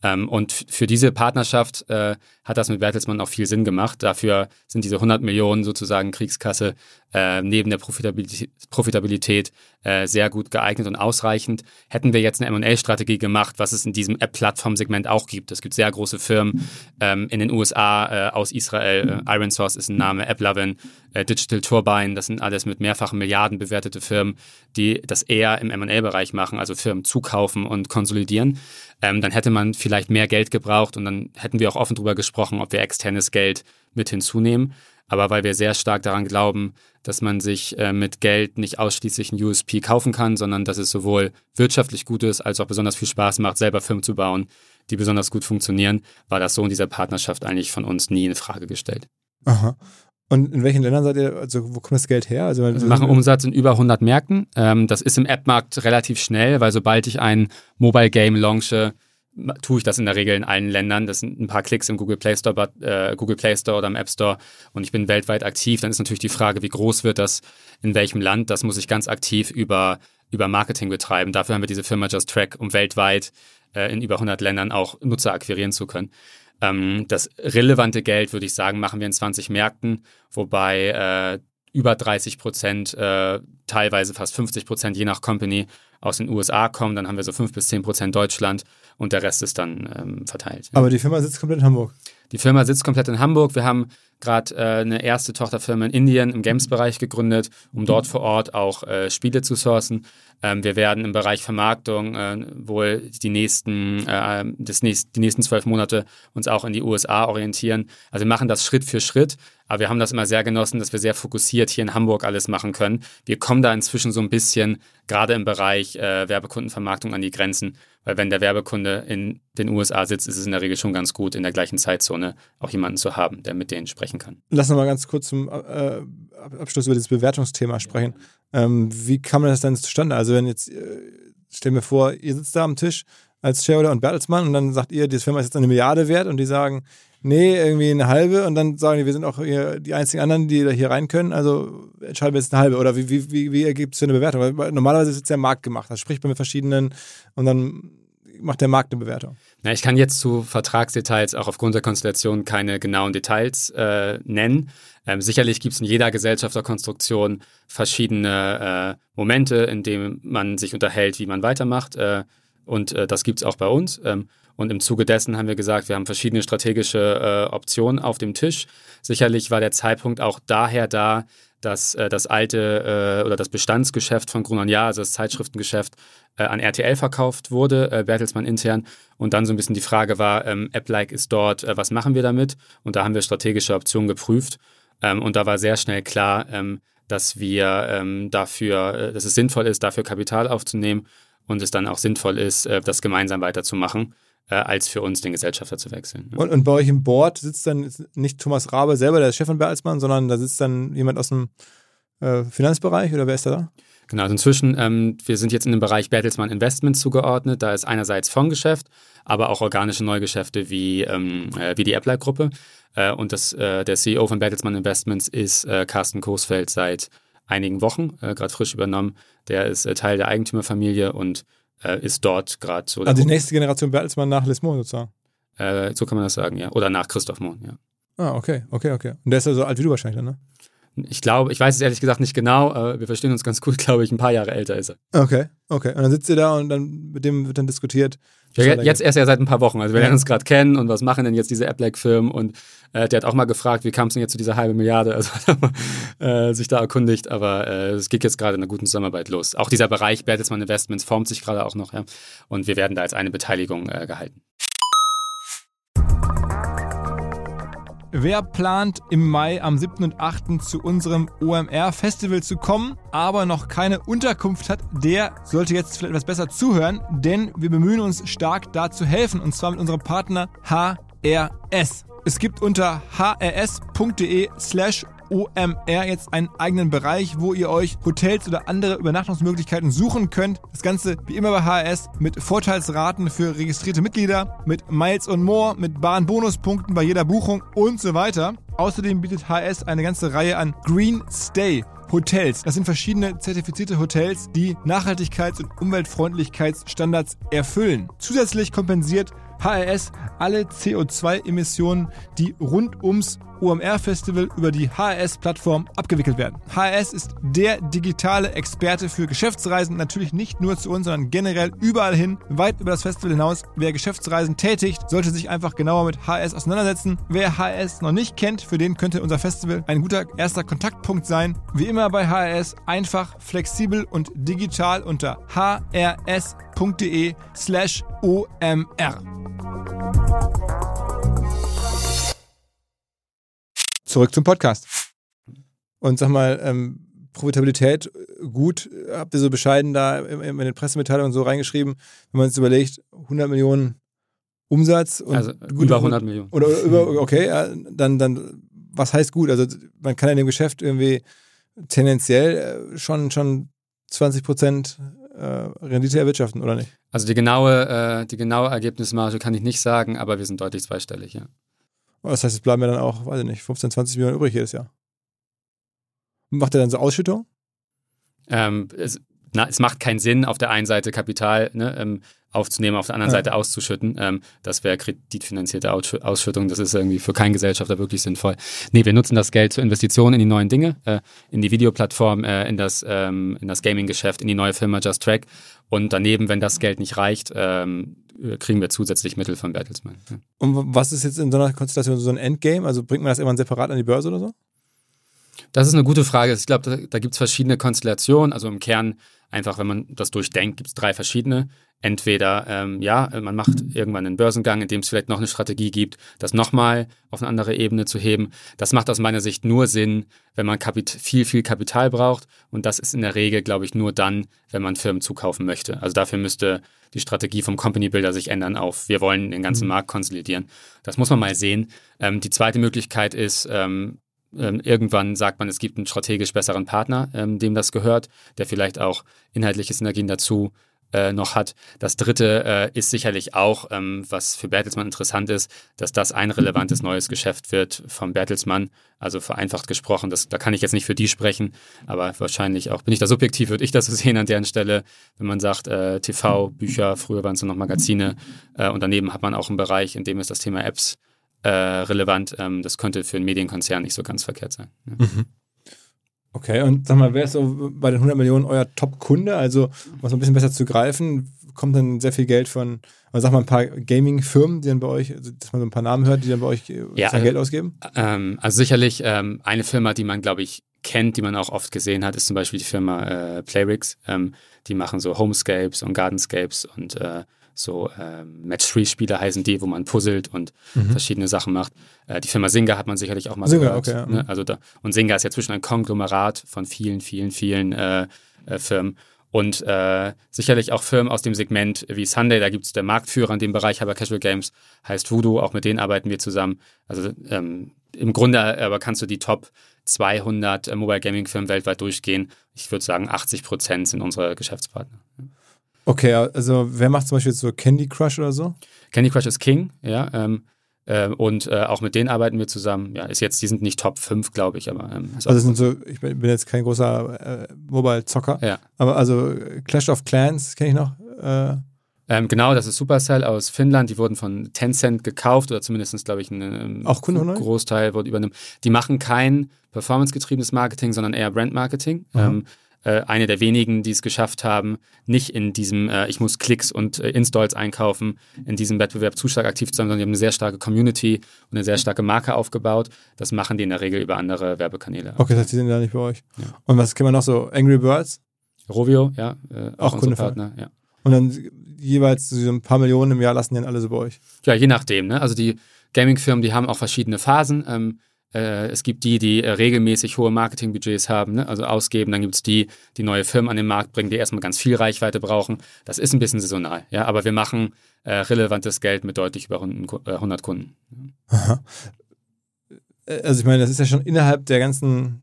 Ähm, und f- für diese Partnerschaft äh, hat das mit Bertelsmann auch viel Sinn gemacht. Dafür sind diese hundert Millionen sozusagen Kriegskasse äh, neben der Profitabilität, Profitabilität äh, sehr gut geeignet und ausreichend. Hätten wir jetzt eine M und A-Strategie gemacht, was es in diesem App-Plattform-Segment auch gibt. Es gibt sehr große Firmen ähm, in den U S A, äh, aus Israel. Äh, IronSource ist ein Name, AppLovin, äh, Digital Turbine, das sind alles mit mehrfachen Milliarden bewertete Firmen, die das eher im M und A-Bereich machen, also Firmen zukaufen und konsolidieren. Ähm, dann hätte man vielleicht mehr Geld gebraucht und dann hätten wir auch offen darüber gesprochen, ob wir externes Geld mit hinzunehmen. Aber weil wir sehr stark daran glauben, dass man sich äh, mit Geld nicht ausschließlich ein U S P kaufen kann, sondern dass es sowohl wirtschaftlich gut ist, als auch besonders viel Spaß macht, selber Firmen zu bauen, die besonders gut funktionieren, war das so in dieser Partnerschaft eigentlich von uns nie in Frage gestellt. Aha. Und in welchen Ländern seid ihr, also wo kommt das Geld her? Also, Wir machen Umsatz in über hundert Märkten. Ähm, das ist im App-Markt relativ schnell, weil sobald ich ein Mobile-Game launche, tue ich das in der Regel in allen Ländern. Das sind ein paar Klicks im Google Play Store, äh, Google Play Store oder im App Store und ich bin weltweit aktiv. Dann ist natürlich die Frage, wie groß wird das, in welchem Land. Das muss ich ganz aktiv über, über Marketing betreiben. Dafür haben wir diese Firma Just Track, um weltweit äh, in über hundert Ländern auch Nutzer akquirieren zu können. Ähm, das relevante Geld, würde ich sagen, machen wir in zwanzig Märkten, wobei äh, über dreißig Prozent, äh, teilweise fast fünfzig Prozent, je nach Company, aus den U S A kommen. Dann haben wir so fünf bis zehn Prozent Deutschland und der Rest ist dann ähm, verteilt. Aber die Firma sitzt komplett in Hamburg? Die Firma sitzt komplett in Hamburg. Wir haben gerade äh, eine erste Tochterfirma in Indien im Games-Bereich gegründet, um dort vor Ort auch äh, Spiele zu sourcen. Ähm, wir werden im Bereich Vermarktung äh, wohl die nächsten, äh, das nächst, die nächsten zwölf Monate uns auch in die U S A orientieren. Also wir machen das Schritt für Schritt, aber wir haben das immer sehr genossen, dass wir sehr fokussiert hier in Hamburg alles machen können. Wir kommen da inzwischen so ein bisschen, gerade im Bereich äh, Werbekundenvermarktung, an die Grenzen, weil wenn der Werbekunde in den U S A sitzt, ist es in der Regel schon ganz gut, in der gleichen Zeitzone auch jemanden zu haben, der mit denen sprechen kann. Lass uns mal ganz kurz zum äh, Abschluss über dieses Bewertungsthema sprechen. Ähm, wie kam das denn zustande? Also wenn jetzt, äh, stell mir vor, ihr sitzt da am Tisch als Shareholder und Bertelsmann und dann sagt ihr, die Firma ist jetzt eine Milliarde wert und die sagen, nee, irgendwie eine halbe und dann sagen die, wir sind auch hier die einzigen anderen, die da hier rein können, also entscheiden wir jetzt eine halbe. Oder wie, wie, wie, wie ergibt es für eine Bewertung? Weil normalerweise ist es ja Markt gemacht, da spricht man mit verschiedenen und dann macht der Markt eine Bewertung. Na, ich kann jetzt zu Vertragsdetails auch aufgrund der Konstellation keine genauen Details äh, nennen. Ähm, sicherlich gibt es in jeder Gesellschafterkonstruktion verschiedene äh, Momente, in denen man sich unterhält, wie man weitermacht. Äh, und äh, das gibt es auch bei uns. Ähm, und im Zuge dessen haben wir gesagt, wir haben verschiedene strategische äh, Optionen auf dem Tisch. Sicherlich war der Zeitpunkt auch daher da, dass äh, das alte äh, oder das Bestandsgeschäft von Gruner und Jahr, also das Zeitschriftengeschäft, äh, an R T L verkauft wurde, äh, Bertelsmann intern. Und dann so ein bisschen die Frage war, ähm, App-like ist dort, äh, was machen wir damit? Und da haben wir strategische Optionen geprüft. Ähm, und da war sehr schnell klar, ähm, dass wir ähm, dafür, äh, dass es sinnvoll ist, dafür Kapital aufzunehmen und es dann auch sinnvoll ist, äh, das gemeinsam weiterzumachen, äh, als für uns den Gesellschafter zu wechseln. Ja. Und, und bei euch im Board sitzt dann nicht Thomas Rabe selber, der Chef von Bertelsmann, sondern da sitzt dann jemand aus dem äh, Finanzbereich oder wer ist da da? Genau, also inzwischen, ähm, wir sind jetzt in dem Bereich Bertelsmann Investments zugeordnet. Da ist einerseits Fondsgeschäft, aber auch organische Neugeschäfte wie, ähm, äh, wie die App-like-Gruppe. Äh, und das, äh, der C E O von Bertelsmann Investments ist äh, Carsten Coesfeld seit einigen Wochen, äh, gerade frisch übernommen. Der ist äh, Teil der Eigentümerfamilie und äh, ist dort gerade so. Also die nächste Generation Bertelsmann nach Les Mohn sozusagen? Äh, so kann man das sagen, ja. Oder nach Christoph Mohn, ja. Ah, okay, okay, okay. Und der ist ja so alt wie du wahrscheinlich, ne? Ich glaube, ich weiß es ehrlich gesagt nicht genau, aber wir verstehen uns ganz gut, glaube ich, ein paar Jahre älter ist er. Okay, okay. Und dann sitzt ihr da und dann mit dem wird dann diskutiert. Ja, jetzt erst ja seit ein paar Wochen. Also wir ja. lernen uns gerade kennen und was machen denn jetzt diese App-like-Firmen und äh, der hat auch mal gefragt, wie kam es denn jetzt zu dieser halben Milliarde, also hat er mal, äh, sich da erkundigt, aber äh, es geht jetzt gerade in einer guten Zusammenarbeit los. Auch dieser Bereich Bertelsmann Investments formt sich gerade auch noch, ja, und wir werden da als eine Beteiligung äh, gehalten. Wer plant im Mai am siebten und achten zu unserem O M R-Festival zu kommen, aber noch keine Unterkunft hat, der sollte jetzt vielleicht etwas besser zuhören, denn wir bemühen uns stark da zu helfen, und zwar mit unserem Partner H R S. Es gibt unter h r s punkt d e slash O M R jetzt einen eigenen Bereich, wo ihr euch Hotels oder andere Übernachtungsmöglichkeiten suchen könnt. Das Ganze wie immer bei H R S mit Vorteilsraten für registrierte Mitglieder, mit Miles und More, mit baren Bonuspunkten bei jeder Buchung und so weiter. Außerdem bietet H R S eine ganze Reihe an Green Stay Hotels. Das sind verschiedene zertifizierte Hotels, die Nachhaltigkeits- und Umweltfreundlichkeitsstandards erfüllen. Zusätzlich kompensiert H R S alle C O zwei Emissionen, die rund ums O M R-Festival über die H R S-Plattform abgewickelt werden. H R S ist der digitale Experte für Geschäftsreisen, natürlich nicht nur zu uns, sondern generell überall hin, weit über das Festival hinaus. Wer Geschäftsreisen tätigt, sollte sich einfach genauer mit H R S auseinandersetzen. Wer H R S noch nicht kennt, für den könnte unser Festival ein guter erster Kontaktpunkt sein. Wie immer bei H R S, einfach, flexibel und digital unter hrs.de slash OMR. Zurück zum Podcast. Und sag mal, ähm, Profitabilität gut, habt ihr so bescheiden da in, in den Pressemitteilungen so reingeschrieben, wenn man sich überlegt, hundert Millionen Umsatz und also gut, über hundert Millionen. Oder, oder über, okay, ja, dann, dann, was heißt gut? Also man kann in dem Geschäft irgendwie tendenziell schon, schon zwanzig Prozent äh, Rendite erwirtschaften, oder nicht? Also die genaue, äh, die genaue Ergebnismarge kann ich nicht sagen, aber wir sind deutlich zweistellig, ja. Das heißt, es bleiben ja dann auch, weiß ich nicht, fünfzehn, zwanzig Millionen übrig jedes Jahr. Macht ihr dann so Ausschüttung? Ähm, es, na, es macht keinen Sinn, auf der einen Seite Kapital ne, ähm, aufzunehmen, auf der anderen ja. Seite auszuschütten. Ähm, das wäre kreditfinanzierte Ausschüttung. Das ist irgendwie für keinen Gesellschafter wirklich sinnvoll. Nee, wir nutzen das Geld zur Investition in die neuen Dinge, äh, in die Videoplattform, äh, in das, ähm, in das Gaming-Geschäft, in die neue Firma Just Track. Und daneben, wenn das Geld nicht reicht, ähm, kriegen wir zusätzlich Mittel von Bertelsmann. Ja. Und was ist jetzt in so einer Konstellation so ein Endgame? Also bringt man das irgendwann separat an die Börse oder so? Das ist eine gute Frage. Ich glaube, da, da gibt es verschiedene Konstellationen. Also im Kern einfach, wenn man das durchdenkt, gibt es drei verschiedene. Entweder, ähm, ja, man macht irgendwann einen Börsengang, in dem es vielleicht noch eine Strategie gibt, das nochmal auf eine andere Ebene zu heben. Das macht aus meiner Sicht nur Sinn, wenn man Kapit- viel, viel Kapital braucht. Und das ist in der Regel, glaube ich, nur dann, wenn man Firmen zukaufen möchte. Also dafür müsste die Strategie vom Company Builder sich ändern auf, wir wollen den ganzen mhm. Markt konsolidieren. Das muss man mal sehen. Ähm, die zweite Möglichkeit ist, ähm, ähm, irgendwann sagt man, es gibt einen strategisch besseren Partner, ähm, dem das gehört, der vielleicht auch inhaltliche Synergien dazu äh, noch hat. Das dritte äh, ist sicherlich auch, ähm, was für Bertelsmann interessant ist, dass das ein relevantes neues Geschäft wird vom Bertelsmann. Also vereinfacht gesprochen, das, da kann ich jetzt nicht für die sprechen, aber wahrscheinlich auch, bin ich da subjektiv, würde ich das so sehen an deren Stelle, wenn man sagt, äh, T V, Bücher, früher waren es noch Magazine äh, und daneben hat man auch einen Bereich, in dem ist das Thema Apps äh, relevant. Ähm, das könnte für einen Medienkonzern nicht so ganz verkehrt sein. Ja. Mhm. Okay, und sag mal, wer ist so bei den hundert Millionen euer Top-Kunde? Also, um es ein bisschen besser zu greifen, kommt dann sehr viel Geld von, also sag mal, ein paar Gaming-Firmen, die dann bei euch, also, dass man so ein paar Namen hört, die dann bei euch ja, sein Geld ausgeben? Ähm, also sicherlich ähm, eine Firma, die man, glaube ich, kennt, die man auch oft gesehen hat, ist zum Beispiel die Firma äh, Playrix. Ähm, die machen so Homescapes und Gardenscapes und äh, so ähm, Match-three-Spiele heißen die, wo man puzzelt und mhm. verschiedene Sachen macht. Äh, die Firma Zynga hat man sicherlich auch mal Zynga, gehört. Okay, ja. Ne? Also da, und Zynga ist ja zwischen ein Konglomerat von vielen, vielen, vielen äh, äh, Firmen. Und äh, sicherlich auch Firmen aus dem Segment wie Sunday, da gibt es der Marktführer in dem Bereich, Hyper Casual Games, heißt Voodoo, auch mit denen arbeiten wir zusammen. Also ähm, im Grunde aber kannst du die Top zweihundert äh, Mobile Gaming Firmen weltweit durchgehen. Ich würde sagen, achtzig Prozent sind unsere Geschäftspartner. Okay, also wer macht zum Beispiel so Candy Crush oder so? Candy Crush ist King, ja, ähm, äh, und äh, auch mit denen arbeiten wir zusammen. Ja, ist jetzt, die sind nicht Top fünf, glaube ich, aber ähm, also sind so, ich bin jetzt kein großer äh, Mobile-Zocker, ja. aber also Clash of Clans kenne ich noch. Äh ähm, genau, das ist Supercell aus Finnland, die wurden von Tencent gekauft oder zumindest, glaube ich, ein auch Kunde von Großteil wurde übernommen. Die machen kein performance-getriebenes Marketing, sondern eher Brand-Marketing. Ähm, Äh, eine der wenigen, die es geschafft haben, nicht in diesem, äh, ich muss Klicks und äh, Installs einkaufen, in diesem Wettbewerb zu stark aktiv zu sein, sondern die haben eine sehr starke Community und eine sehr starke Marke aufgebaut. Das machen die in der Regel über andere Werbekanäle. Okay, das heißt, die sind da nicht bei euch. Ja. Und was kennen wir noch so? Angry Birds? Rovio, ja. Äh, auch auch Kundenpartner, ja. Und dann jeweils so ein paar Millionen im Jahr lassen die dann alle so bei euch? Ja, je nachdem. Ne? Also die Gaming-Firmen, die haben auch verschiedene Phasen. Ähm, Äh, es gibt die, die äh, regelmäßig hohe Marketingbudgets haben, ne? Also ausgeben. Dann gibt es die, die neue Firmen an den Markt bringen, die erstmal ganz viel Reichweite brauchen. Das ist ein bisschen saisonal, ja. Aber wir machen äh, relevantes Geld mit deutlich über hundert Kunden. Aha. Also ich meine, das ist ja schon innerhalb der ganzen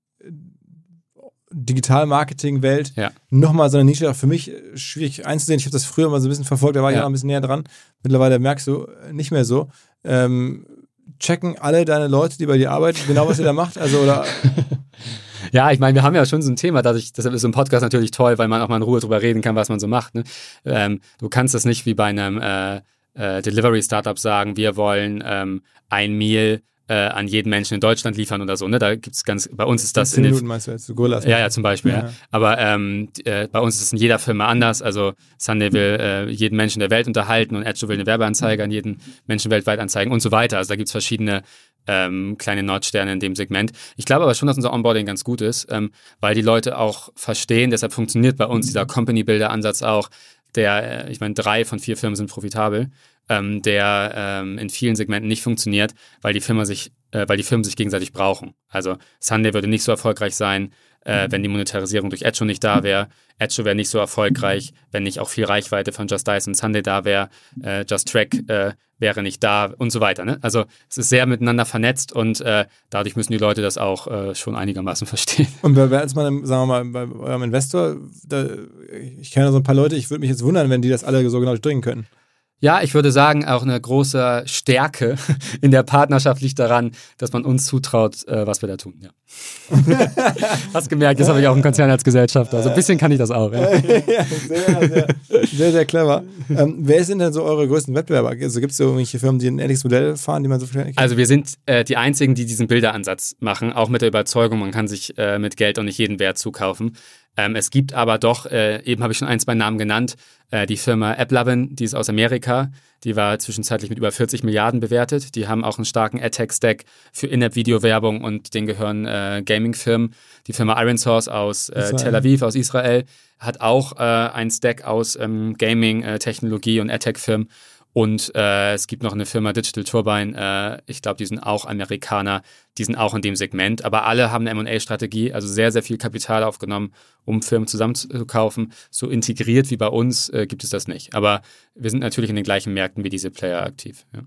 Digital-Marketing-Welt ja. nochmal so eine Nische, auch für mich schwierig einzusehen. Ich habe das früher mal so ein bisschen verfolgt, da war ich ja. auch ein bisschen näher dran. Mittlerweile merkst du nicht mehr so. Ähm, checken alle deine Leute, die bei dir arbeiten, genau was ihr da macht? Also, oder? Ja, ich meine, wir haben ja schon so ein Thema, dadurch, deshalb ist so ein Podcast natürlich toll, weil man auch mal in Ruhe drüber reden kann, was man so macht. Ne? Ähm, du kannst das nicht wie bei einem, äh, äh, Delivery-Startups sagen, wir wollen ähm, ein Meal äh, an jeden Menschen in Deutschland liefern oder so. Ne? Da gibt's ganz, bei uns ist das zehn in den Minuten meinst du jetzt, Gorillas. Ja, ja, zum Beispiel. Ja. Ja. Aber ähm, äh, bei uns ist es in jeder Firma anders. Also Sunday will äh, jeden Menschen der Welt unterhalten und Edjo will eine Werbeanzeige an jeden Menschen weltweit anzeigen und so weiter. Also da gibt es verschiedene ähm, kleine Nordsterne in dem Segment. Ich glaube aber schon, dass unser Onboarding ganz gut ist, ähm, weil die Leute auch verstehen, deshalb funktioniert bei uns dieser Company-Builder-Ansatz auch, der, äh, ich meine, drei von vier Firmen sind profitabel, ähm, der ähm, in vielen Segmenten nicht funktioniert, weil die Firma sich äh, weil die Firmen sich gegenseitig brauchen. Also Sunday würde nicht so erfolgreich sein, äh, wenn die Monetarisierung durch Edjo nicht da wäre. Edjo wäre nicht so erfolgreich, wenn nicht auch viel Reichweite von Just Dice und Sunday da wäre. Äh, Just Track äh, wäre nicht da und so weiter. Ne? Also es ist sehr miteinander vernetzt und äh, dadurch müssen die Leute das auch äh, schon einigermaßen verstehen. Und bei, als man, sagen wir mal, bei eurem Investor, da, ich kenne so ein paar Leute, ich würde mich jetzt wundern, wenn die das alle so genau durchdringen können. Ja, ich würde sagen, auch eine große Stärke in der Partnerschaft liegt daran, dass man uns zutraut, äh, was wir da tun. Ja. Hast gemerkt, jetzt habe ich auch einen Konzern als Gesellschafter. Also ein bisschen kann ich das auch. Ja, ja sehr, sehr, sehr, sehr clever. Ähm, wer sind denn so eure größten Wettbewerber? Also gibt es so irgendwelche Firmen, die ein ähnliches Modell fahren, die man so verständlich kennt? Also wir sind äh, die Einzigen, die diesen Bilderansatz machen, auch mit der Überzeugung, man kann sich äh, mit Geld auch nicht jeden Wert zukaufen. Ähm, es gibt aber doch, äh, eben habe ich schon ein, zwei Namen genannt, äh, die Firma AppLovin, die ist aus Amerika, die war zwischenzeitlich mit über vierzig Milliarden bewertet. Die haben auch einen starken AdTech-Stack für In-App-Videowerbung und denen gehören äh, Gaming-Firmen. Die Firma ironSource aus äh, Tel Aviv, aus Israel, hat auch äh, einen Stack aus ähm, Gaming, äh, Technologie und AdTech-Firmen. Und äh, es gibt noch eine Firma Digital Turbine, äh, ich glaube, die sind auch Amerikaner, die sind auch in dem Segment, aber alle haben eine M und A-Strategie, also sehr, sehr viel Kapital aufgenommen, um Firmen zusammenzukaufen. So integriert wie bei uns äh, gibt es das nicht. Aber wir sind natürlich in den gleichen Märkten wie diese Player aktiv. Ja.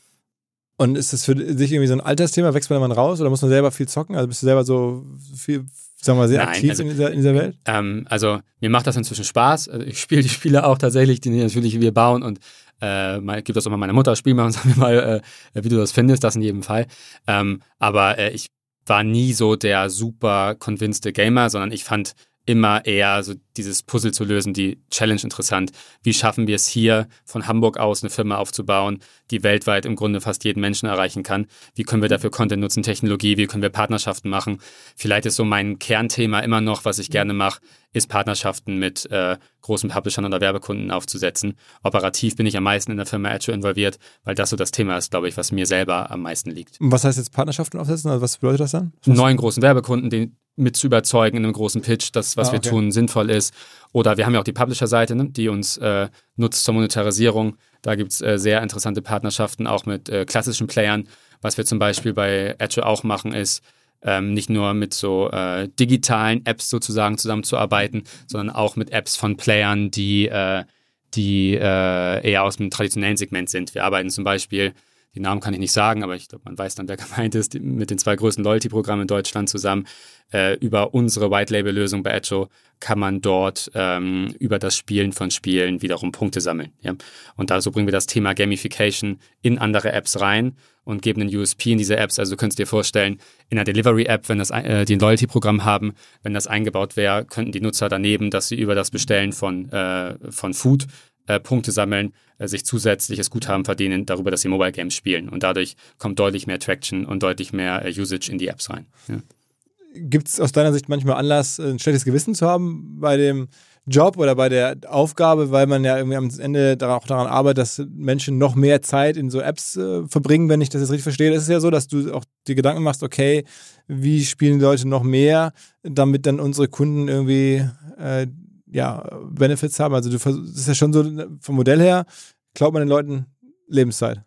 Und ist das für dich irgendwie so ein Altersthema? Wächst man dann raus oder muss man selber viel zocken? Also bist du selber so viel, sagen wir mal, sehr Nein, aktiv also, in, dieser, in dieser Welt? Ähm, also mir macht das inzwischen Spaß. Also ich spiele die Spiele auch tatsächlich, die natürlich wir bauen und Äh, mal, gibt das auch mal meiner Mutter, spiel mal und sag mir mal, äh, wie du das findest, das in jedem Fall. Ähm, aber äh, ich war nie so der super convinced Gamer, sondern ich fand immer eher so dieses Puzzle zu lösen, die Challenge interessant. Wie schaffen wir es hier von Hamburg aus eine Firma aufzubauen, die weltweit im Grunde fast jeden Menschen erreichen kann? Wie können wir dafür Content nutzen, Technologie? Wie können wir Partnerschaften machen? Vielleicht ist so mein Kernthema immer noch, was ich gerne mache, ist Partnerschaften mit äh, großen Publishern oder Werbekunden aufzusetzen. Operativ bin ich am meisten in der Firma Edjo involviert, weil das so das Thema ist, glaube ich, was mir selber am meisten liegt. Und was heißt jetzt Partnerschaften aufsetzen? Also was bedeutet das dann? Einen neuen großen Werbekunden, den mit zu überzeugen in einem großen Pitch, dass was ah, okay. wir tun sinnvoll ist. Oder wir haben ja auch die Publisher-Seite, ne, die uns äh, nutzt zur Monetarisierung. Da gibt es äh, sehr interessante Partnerschaften, auch mit äh, klassischen Playern. Was wir zum Beispiel bei Edjo auch machen, ist, ähm, nicht nur mit so äh, digitalen Apps sozusagen zusammenzuarbeiten, sondern auch mit Apps von Playern, die, äh, die äh, eher aus dem traditionellen Segment sind. Wir arbeiten zum Beispiel, die Namen kann ich nicht sagen, aber ich glaube, man weiß dann, wer gemeint ist, mit den zwei größten Loyalty-Programmen in Deutschland zusammen. Äh, über unsere White-Label-Lösung bei Edjo kann man dort ähm, über das Spielen von Spielen wiederum Punkte sammeln. Ja? Und da so bringen wir das Thema Gamification in andere Apps rein und geben einen U S P in diese Apps. Also du könntest dir vorstellen, in einer Delivery-App, wenn das äh, die ein Loyalty-Programm haben, wenn das eingebaut wäre, könnten die Nutzer daneben, dass sie über das Bestellen von, äh, von Food äh, Punkte sammeln, äh, sich zusätzliches Guthaben verdienen darüber, dass sie Mobile Games spielen. Und dadurch kommt deutlich mehr Traction und deutlich mehr äh, Usage in die Apps rein. Ja. Gibt es aus deiner Sicht manchmal Anlass, ein schlechtes Gewissen zu haben bei dem Job oder bei der Aufgabe, weil man ja irgendwie am Ende auch daran arbeitet, dass Menschen noch mehr Zeit in so Apps äh, verbringen, wenn ich das jetzt richtig verstehe? Es ist ja so, dass du auch dir Gedanken machst, okay, wie spielen die Leute noch mehr, damit dann unsere Kunden irgendwie äh, ja, Benefits haben. Also du das ist ja schon so vom Modell her, klaut man den Leuten Lebenszeit.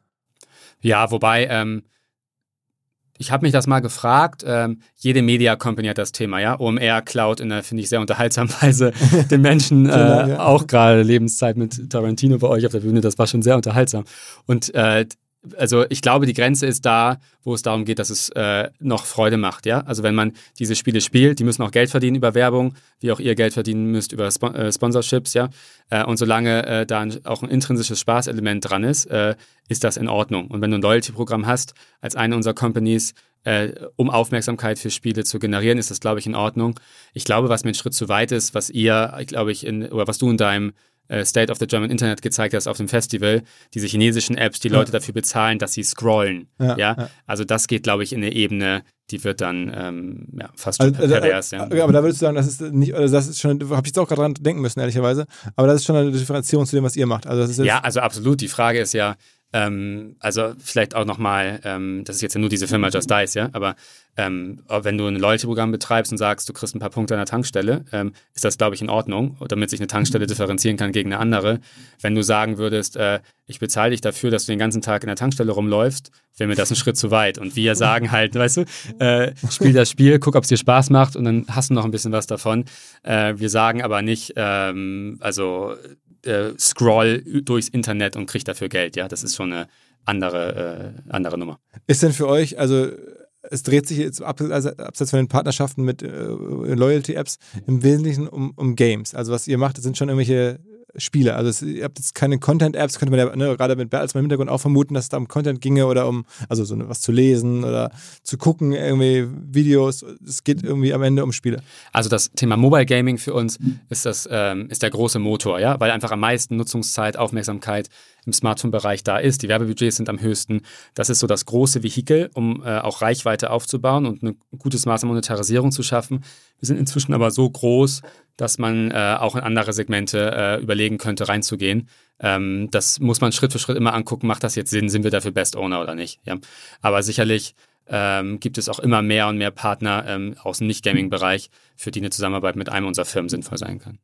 Ja, wobei ähm ich habe mich das mal gefragt, ähm, jede Media-Company hat das Thema, ja, O M R, Cloud in einer, finde ich, sehr unterhaltsamen Weise den Menschen äh, ja. auch gerade Lebenszeit mit Tarantino bei euch auf der Bühne, das war schon sehr unterhaltsam. Und äh, also ich glaube, die Grenze ist da, wo es darum geht, dass es äh, noch Freude macht, ja. Also wenn man diese Spiele spielt, die müssen auch Geld verdienen über Werbung, wie auch ihr Geld verdienen müsst über Sp- äh, Sponsorships, ja. Äh, und solange äh, da ein, auch ein intrinsisches Spaßelement dran ist, äh, ist das in Ordnung. Und wenn du ein Loyalty-Programm hast, als eine unserer Companies, äh, um Aufmerksamkeit für Spiele zu generieren, ist das, glaube ich, in Ordnung. Ich glaube, was mir ein Schritt zu weit ist, was ihr, glaube ich, in, oder was du in deinem äh, State of the German Internet gezeigt hast auf dem Festival, diese chinesischen Apps, die Leute ja. dafür bezahlen, dass sie scrollen. Ja, ja? ja. Also das geht, glaube ich, in eine Ebene, die wird dann ähm, ja, fast schon also, pervers. Ja. Aber da würdest du sagen, das ist nicht, also das ist schon, habe ich jetzt auch gerade dran denken müssen, ehrlicherweise, aber das ist schon eine Differenzierung zu dem, was ihr macht. Also das ist jetzt ja, also absolut. Die Frage ist ja, Ähm, also vielleicht auch nochmal, ähm, das ist jetzt ja nur diese Firma Just Dice, ja, aber ähm, wenn du ein Loyalty-Programm betreibst und sagst, du kriegst ein paar Punkte an der Tankstelle, ähm, ist das, glaube ich, in Ordnung, damit sich eine Tankstelle differenzieren kann gegen eine andere. Wenn du sagen würdest, äh, ich bezahle dich dafür, dass du den ganzen Tag in der Tankstelle rumläufst, wäre mir das ein Schritt zu weit. Und wir sagen halt, weißt du, äh, spiel das Spiel, guck, ob es dir Spaß macht und dann hast du noch ein bisschen was davon. Äh, wir sagen aber nicht, ähm, also Äh, scroll durchs Internet und kriegt dafür Geld, ja, das ist schon eine andere, äh, andere Nummer. Ist denn für euch, also es dreht sich jetzt ab, also abseits von den Partnerschaften mit äh, Loyalty-Apps im Wesentlichen um, um Games, also was ihr macht, das sind schon irgendwelche Spiele, also es, ihr habt jetzt keine Content-Apps, könnte man ja ne, gerade mit Bertelsmann im Hintergrund auch vermuten, dass es da um Content ginge oder um, also so was zu lesen oder zu gucken, irgendwie Videos, es geht irgendwie am Ende um Spiele. Also das Thema Mobile Gaming für uns ist, das, ähm, ist der große Motor, ja, weil einfach am meisten Nutzungszeit, Aufmerksamkeit im Smartphone-Bereich da ist. Die Werbebudgets sind am höchsten. Das ist so das große Vehikel, um äh, auch Reichweite aufzubauen und ein gutes Maß an Monetarisierung zu schaffen. Wir sind inzwischen aber so groß, dass man äh, auch in andere Segmente äh, überlegen könnte, reinzugehen. Ähm, das muss man Schritt für Schritt immer angucken, macht das jetzt Sinn, sind wir dafür Best Owner oder nicht. Ja? Aber sicherlich ähm, gibt es auch immer mehr und mehr Partner ähm, aus dem Nicht-Gaming-Bereich, für die eine Zusammenarbeit mit einem unserer Firmen sinnvoll sein kann.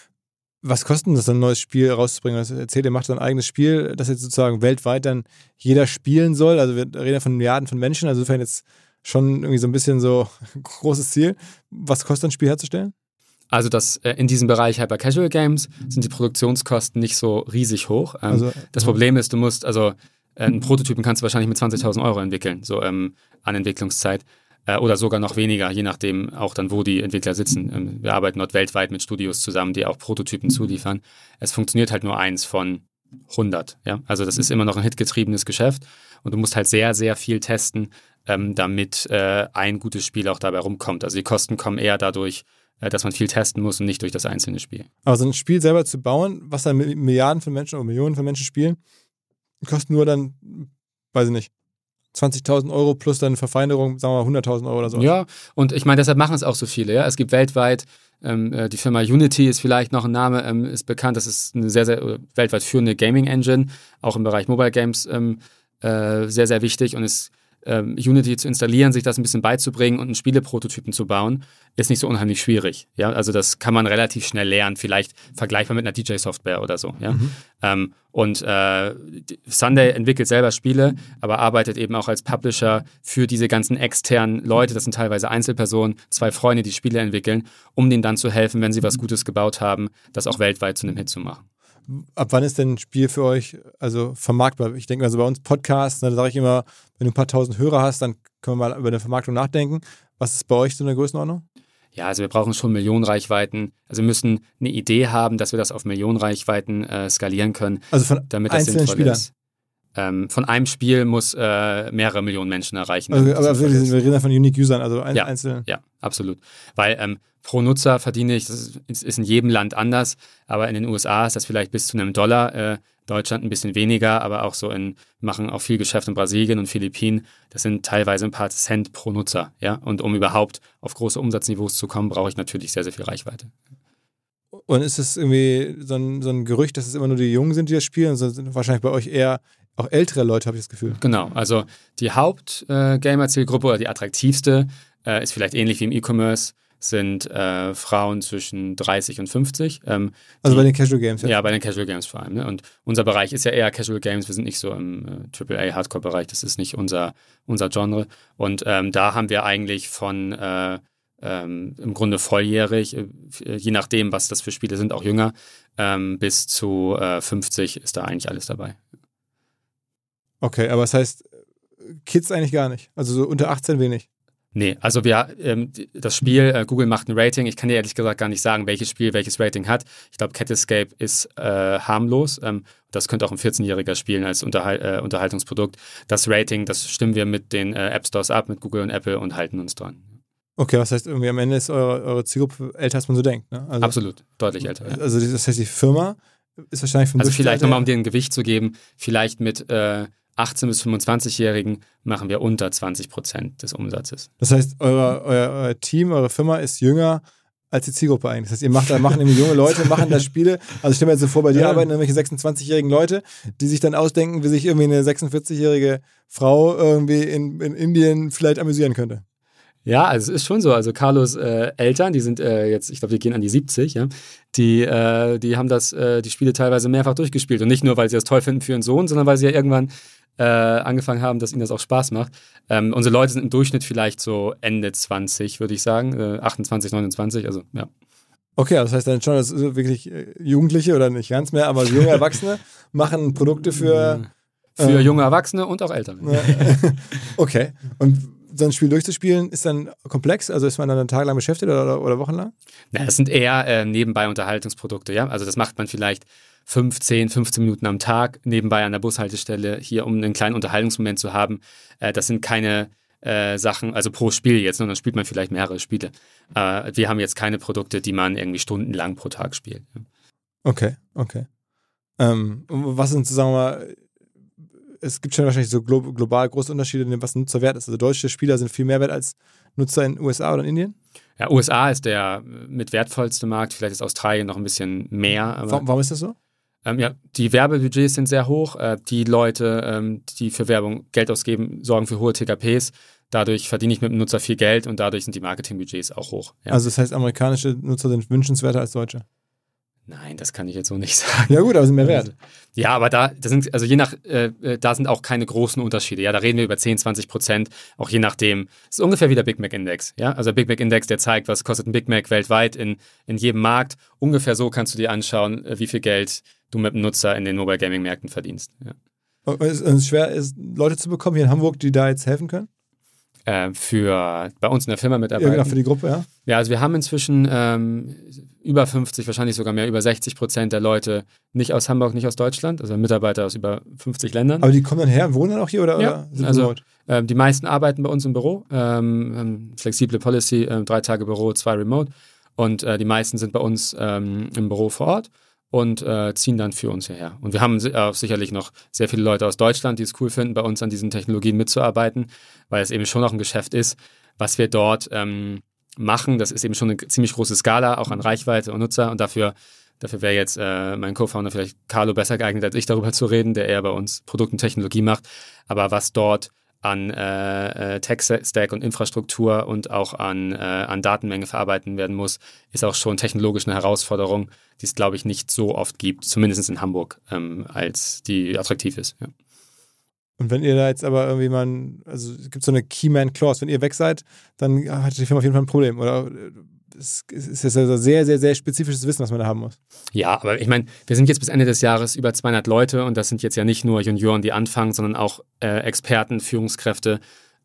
Was kostet das, ein neues Spiel rauszubringen? Das erzählt, ihr macht so ein eigenes Spiel, das jetzt sozusagen weltweit dann jeder spielen soll. Also wir reden ja von Milliarden von Menschen, also insofern jetzt schon irgendwie so ein bisschen so großes Ziel. Was kostet ein Spiel herzustellen? Also das, äh, in diesem Bereich Hyper-Casual Games sind die Produktionskosten nicht so riesig hoch. Ähm, also, das Problem ist, du musst, also äh, einen Prototypen kannst du wahrscheinlich mit zwanzigtausend Euro entwickeln, so ähm, an Entwicklungszeit. Äh, oder sogar noch weniger, je nachdem auch dann, wo die Entwickler sitzen. Ähm, wir arbeiten dort weltweit mit Studios zusammen, die auch Prototypen zuliefern. Es funktioniert halt nur eins von hundert. Ja? Also das ist immer noch ein hitgetriebenes Geschäft und du musst halt sehr, sehr viel testen, ähm, damit äh, ein gutes Spiel auch dabei rumkommt. Also die Kosten kommen eher dadurch, äh, dass man viel testen muss und nicht durch das einzelne Spiel. Aber so ein Spiel selber zu bauen, was dann Milliarden von Menschen oder Millionen von Menschen spielen, kostet nur dann, weiß ich nicht, zwanzigtausend Euro plus dann Verfeinerung, sagen wir mal hunderttausend Euro oder so. Ja, und ich meine, deshalb machen es auch so viele. Ja? Es gibt weltweit, ähm, die Firma Unity ist vielleicht noch ein Name, ähm, ist bekannt, das ist eine sehr, sehr äh, weltweit führende Gaming-Engine, auch im Bereich Mobile Games ähm, äh, sehr, sehr wichtig und ist ähm, Unity zu installieren, sich das ein bisschen beizubringen und einen Spieleprototypen zu bauen, ist nicht so unheimlich schwierig. Ja? Also das kann man relativ schnell lernen, vielleicht vergleichbar mit einer D J-Software oder so. Ja? Mhm. Ähm, und äh, Sunday entwickelt selber Spiele, aber arbeitet eben auch als Publisher für diese ganzen externen Leute, das sind teilweise Einzelpersonen, zwei Freunde, die Spiele entwickeln, um denen dann zu helfen, wenn sie was Gutes gebaut haben, das auch weltweit zu einem Hit zu machen. Ab wann ist denn ein Spiel für euch also vermarktbar? Ich denke also bei uns Podcasts, da sage ich immer, wenn du ein paar tausend Hörer hast, dann können wir mal über eine Vermarktung nachdenken. Was ist bei euch so eine Größenordnung? Ja, also wir brauchen schon Millionenreichweiten. Also wir müssen eine Idee haben, dass wir das auf Millionenreichweiten äh, skalieren können, also von damit das einzelnen sinnvoll Spielern. ist. Ähm, von einem Spiel muss äh, mehrere Millionen Menschen erreichen. Also, aber wir, wir reden von Unique Usern, also ein, ja, einzelne. Ja, absolut. Weil ähm, pro Nutzer verdiene ich, das ist, ist in jedem Land anders, aber in den U S A ist das vielleicht bis zu einem Dollar, äh, Deutschland ein bisschen weniger, aber auch so in, machen auch viel Geschäft in Brasilien und Philippinen. Das sind teilweise ein paar Cent pro Nutzer. Ja? Und um überhaupt auf große Umsatzniveaus zu kommen, brauche ich natürlich sehr, sehr viel Reichweite. Und ist es irgendwie so ein, so ein Gerücht, dass es immer nur die Jungen sind, die das spielen? Also sind wahrscheinlich bei euch eher auch ältere Leute, habe ich das Gefühl. Genau, also die Haupt-Gamer-Zielgruppe äh, oder die attraktivste äh, ist vielleicht ähnlich wie im E-Commerce, sind äh, Frauen zwischen dreißig und fünfzig. Ähm, also die, bei den Casual Games? Ja, ja bei den Casual Games vor allem. Ne? Und unser Bereich ist ja eher Casual Games, wir sind nicht so im äh, Triple A Hardcore-Bereich, das ist nicht unser, unser Genre. Und ähm, da haben wir eigentlich von äh, ähm, im Grunde volljährig, äh, je nachdem, was das für Spiele sind, auch jünger, ähm, bis zu äh, fünfzig ist da eigentlich alles dabei. Okay, aber das heißt, Kids eigentlich gar nicht. Also so unter achtzehn wenig. Nee, also wir, ähm, das Spiel, äh, Google macht ein Rating. Ich kann dir ehrlich gesagt gar nicht sagen, welches Spiel welches Rating hat. Ich glaube, Cat Escape ist äh, harmlos. Ähm, das könnte auch ein vierzehnjähriger spielen als Unterhal- äh, Unterhaltungsprodukt. Das Rating, das stimmen wir mit den äh, App Stores ab, mit Google und Apple und halten uns dran. Okay, was heißt irgendwie am Ende ist eure, eure Zielgruppe älter, als man so denkt, ne? Also, absolut, deutlich älter. Ja. Also das heißt, die Firma ist wahrscheinlich vom Also vielleicht Durchschnitt nochmal, um dir ein Gewicht zu geben, vielleicht mit äh, achtzehn- bis fünfundzwanzigjährigen machen wir unter zwanzig Prozent des Umsatzes. Das heißt, euer, euer, euer Team, eure Firma ist jünger als die Zielgruppe eigentlich. Das heißt, ihr macht da, machen irgendwie junge Leute, machen da Spiele. Also ich stelle mir jetzt so vor, bei dir Ja. arbeiten irgendwelche sechsundzwanzigjährigen Leute, die sich dann ausdenken, wie sich irgendwie eine sechsundvierzigjährige Frau irgendwie in, in Indien vielleicht amüsieren könnte. Ja, also es ist schon so. Also Carlos äh, Eltern, die sind äh, jetzt, ich glaube, die gehen an die siebzig, ja. Die, äh, die haben das, äh, die Spiele teilweise mehrfach durchgespielt. Und nicht nur, weil sie das toll finden für ihren Sohn, sondern weil sie ja irgendwann äh, angefangen haben, dass ihnen das auch Spaß macht. Ähm, unsere Leute sind im Durchschnitt vielleicht so Ende zwanzig, würde ich sagen. Äh, achtundzwanzig, neunundzwanzig, also ja. Okay, das heißt dann schon, dass wirklich äh, Jugendliche oder nicht ganz mehr, aber junge Erwachsene machen Produkte für... Für ähm, junge Erwachsene und auch Ältere. Okay. Und so ein Spiel durchzuspielen ist dann komplex? Also ist man dann tagelang beschäftigt oder, oder, oder wochenlang? Na, das sind eher äh, nebenbei Unterhaltungsprodukte, ja. Also das macht man vielleicht fünfzehn, fünfzehn Minuten am Tag nebenbei an der Bushaltestelle hier, um einen kleinen Unterhaltungsmoment zu haben. Äh, das sind keine äh, Sachen, also pro Spiel jetzt, sondern dann spielt man vielleicht mehrere Spiele. Äh, wir haben jetzt keine Produkte, die man irgendwie stundenlang pro Tag spielt. Ja. Okay, okay. Ähm, was sind, sagen wir mal, es gibt schon wahrscheinlich so glo- global große Unterschiede, in dem, was ein Nutzer wert ist. Also deutsche Spieler sind viel mehr wert als Nutzer in den U S A oder in Indien? Ja, U S A ist der mit wertvollste Markt, vielleicht ist Australien noch ein bisschen mehr. Aber Warum, warum ist das so? Ähm, ja, die Werbebudgets sind sehr hoch. Äh, die Leute, ähm, die für Werbung Geld ausgeben, sorgen für hohe T K Ps. Dadurch verdiene ich mit dem Nutzer viel Geld und dadurch sind die Marketingbudgets auch hoch. Ja. Also das heißt, amerikanische Nutzer sind wünschenswerter als deutsche? Nein, das kann ich jetzt so nicht sagen. Ja gut, aber sind mehr wert. Ja, aber da, das sind, also je nach, äh, da sind auch keine großen Unterschiede. Ja, da reden wir über zehn, zwanzig Prozent, auch je nachdem. Das ist ungefähr wie der Big Mac Index. Ja, also der Big Mac Index, der zeigt, was kostet ein Big Mac weltweit in, in jedem Markt. Ungefähr so kannst du dir anschauen, wie viel Geld du mit dem Nutzer in den Mobile Gaming Märkten verdienst. Ja. Und es ist schwer, ist, Leute zu bekommen hier in Hamburg, die da jetzt helfen können? Äh, für bei uns in der Firma mitarbeiten. Ja, genau, für die Gruppe, ja. Ja, also wir haben inzwischen ähm, über fünfzig, wahrscheinlich sogar mehr, über sechzig Prozent der Leute nicht aus Hamburg, nicht aus Deutschland, also Mitarbeiter aus über fünfzig Ländern. Aber die kommen dann her und wohnen dann auch hier oder, Ja, oder sind also remote? äh, die meisten arbeiten bei uns im Büro, ähm, haben flexible Policy, äh, drei Tage Büro, zwei Remote und äh, die meisten sind bei uns ähm, im Büro vor Ort und äh, ziehen dann für uns hierher. Und wir haben äh, sicherlich noch sehr viele Leute aus Deutschland, die es cool finden, bei uns an diesen Technologien mitzuarbeiten, weil es eben schon noch ein Geschäft ist, was wir dort ähm, machen. Das ist eben schon eine ziemlich große Skala, auch an Reichweite und Nutzer. Und dafür, dafür wäre jetzt äh, mein Co-Founder vielleicht Carlo besser geeignet, als ich darüber zu reden, der eher bei uns Produkt und Technologie macht. Aber was dort an äh, Tech-Stack und Infrastruktur und auch an, äh, an Datenmenge verarbeiten werden muss, ist auch schon technologisch eine Herausforderung, die es, glaube ich, nicht so oft gibt, zumindest in Hamburg, ähm, als die attraktiv ist. Ja. Und wenn ihr da jetzt aber irgendwie mal, also es gibt so eine Keyman-Clause, wenn ihr weg seid, dann hat die Firma auf jeden Fall ein Problem. Oder es ist jetzt also sehr, sehr, sehr spezifisches Wissen, was man da haben muss. Ja, aber ich meine, wir sind jetzt bis Ende des Jahres über zweihundert Leute und das sind jetzt ja nicht nur Junioren, die anfangen, sondern auch äh, Experten, Führungskräfte,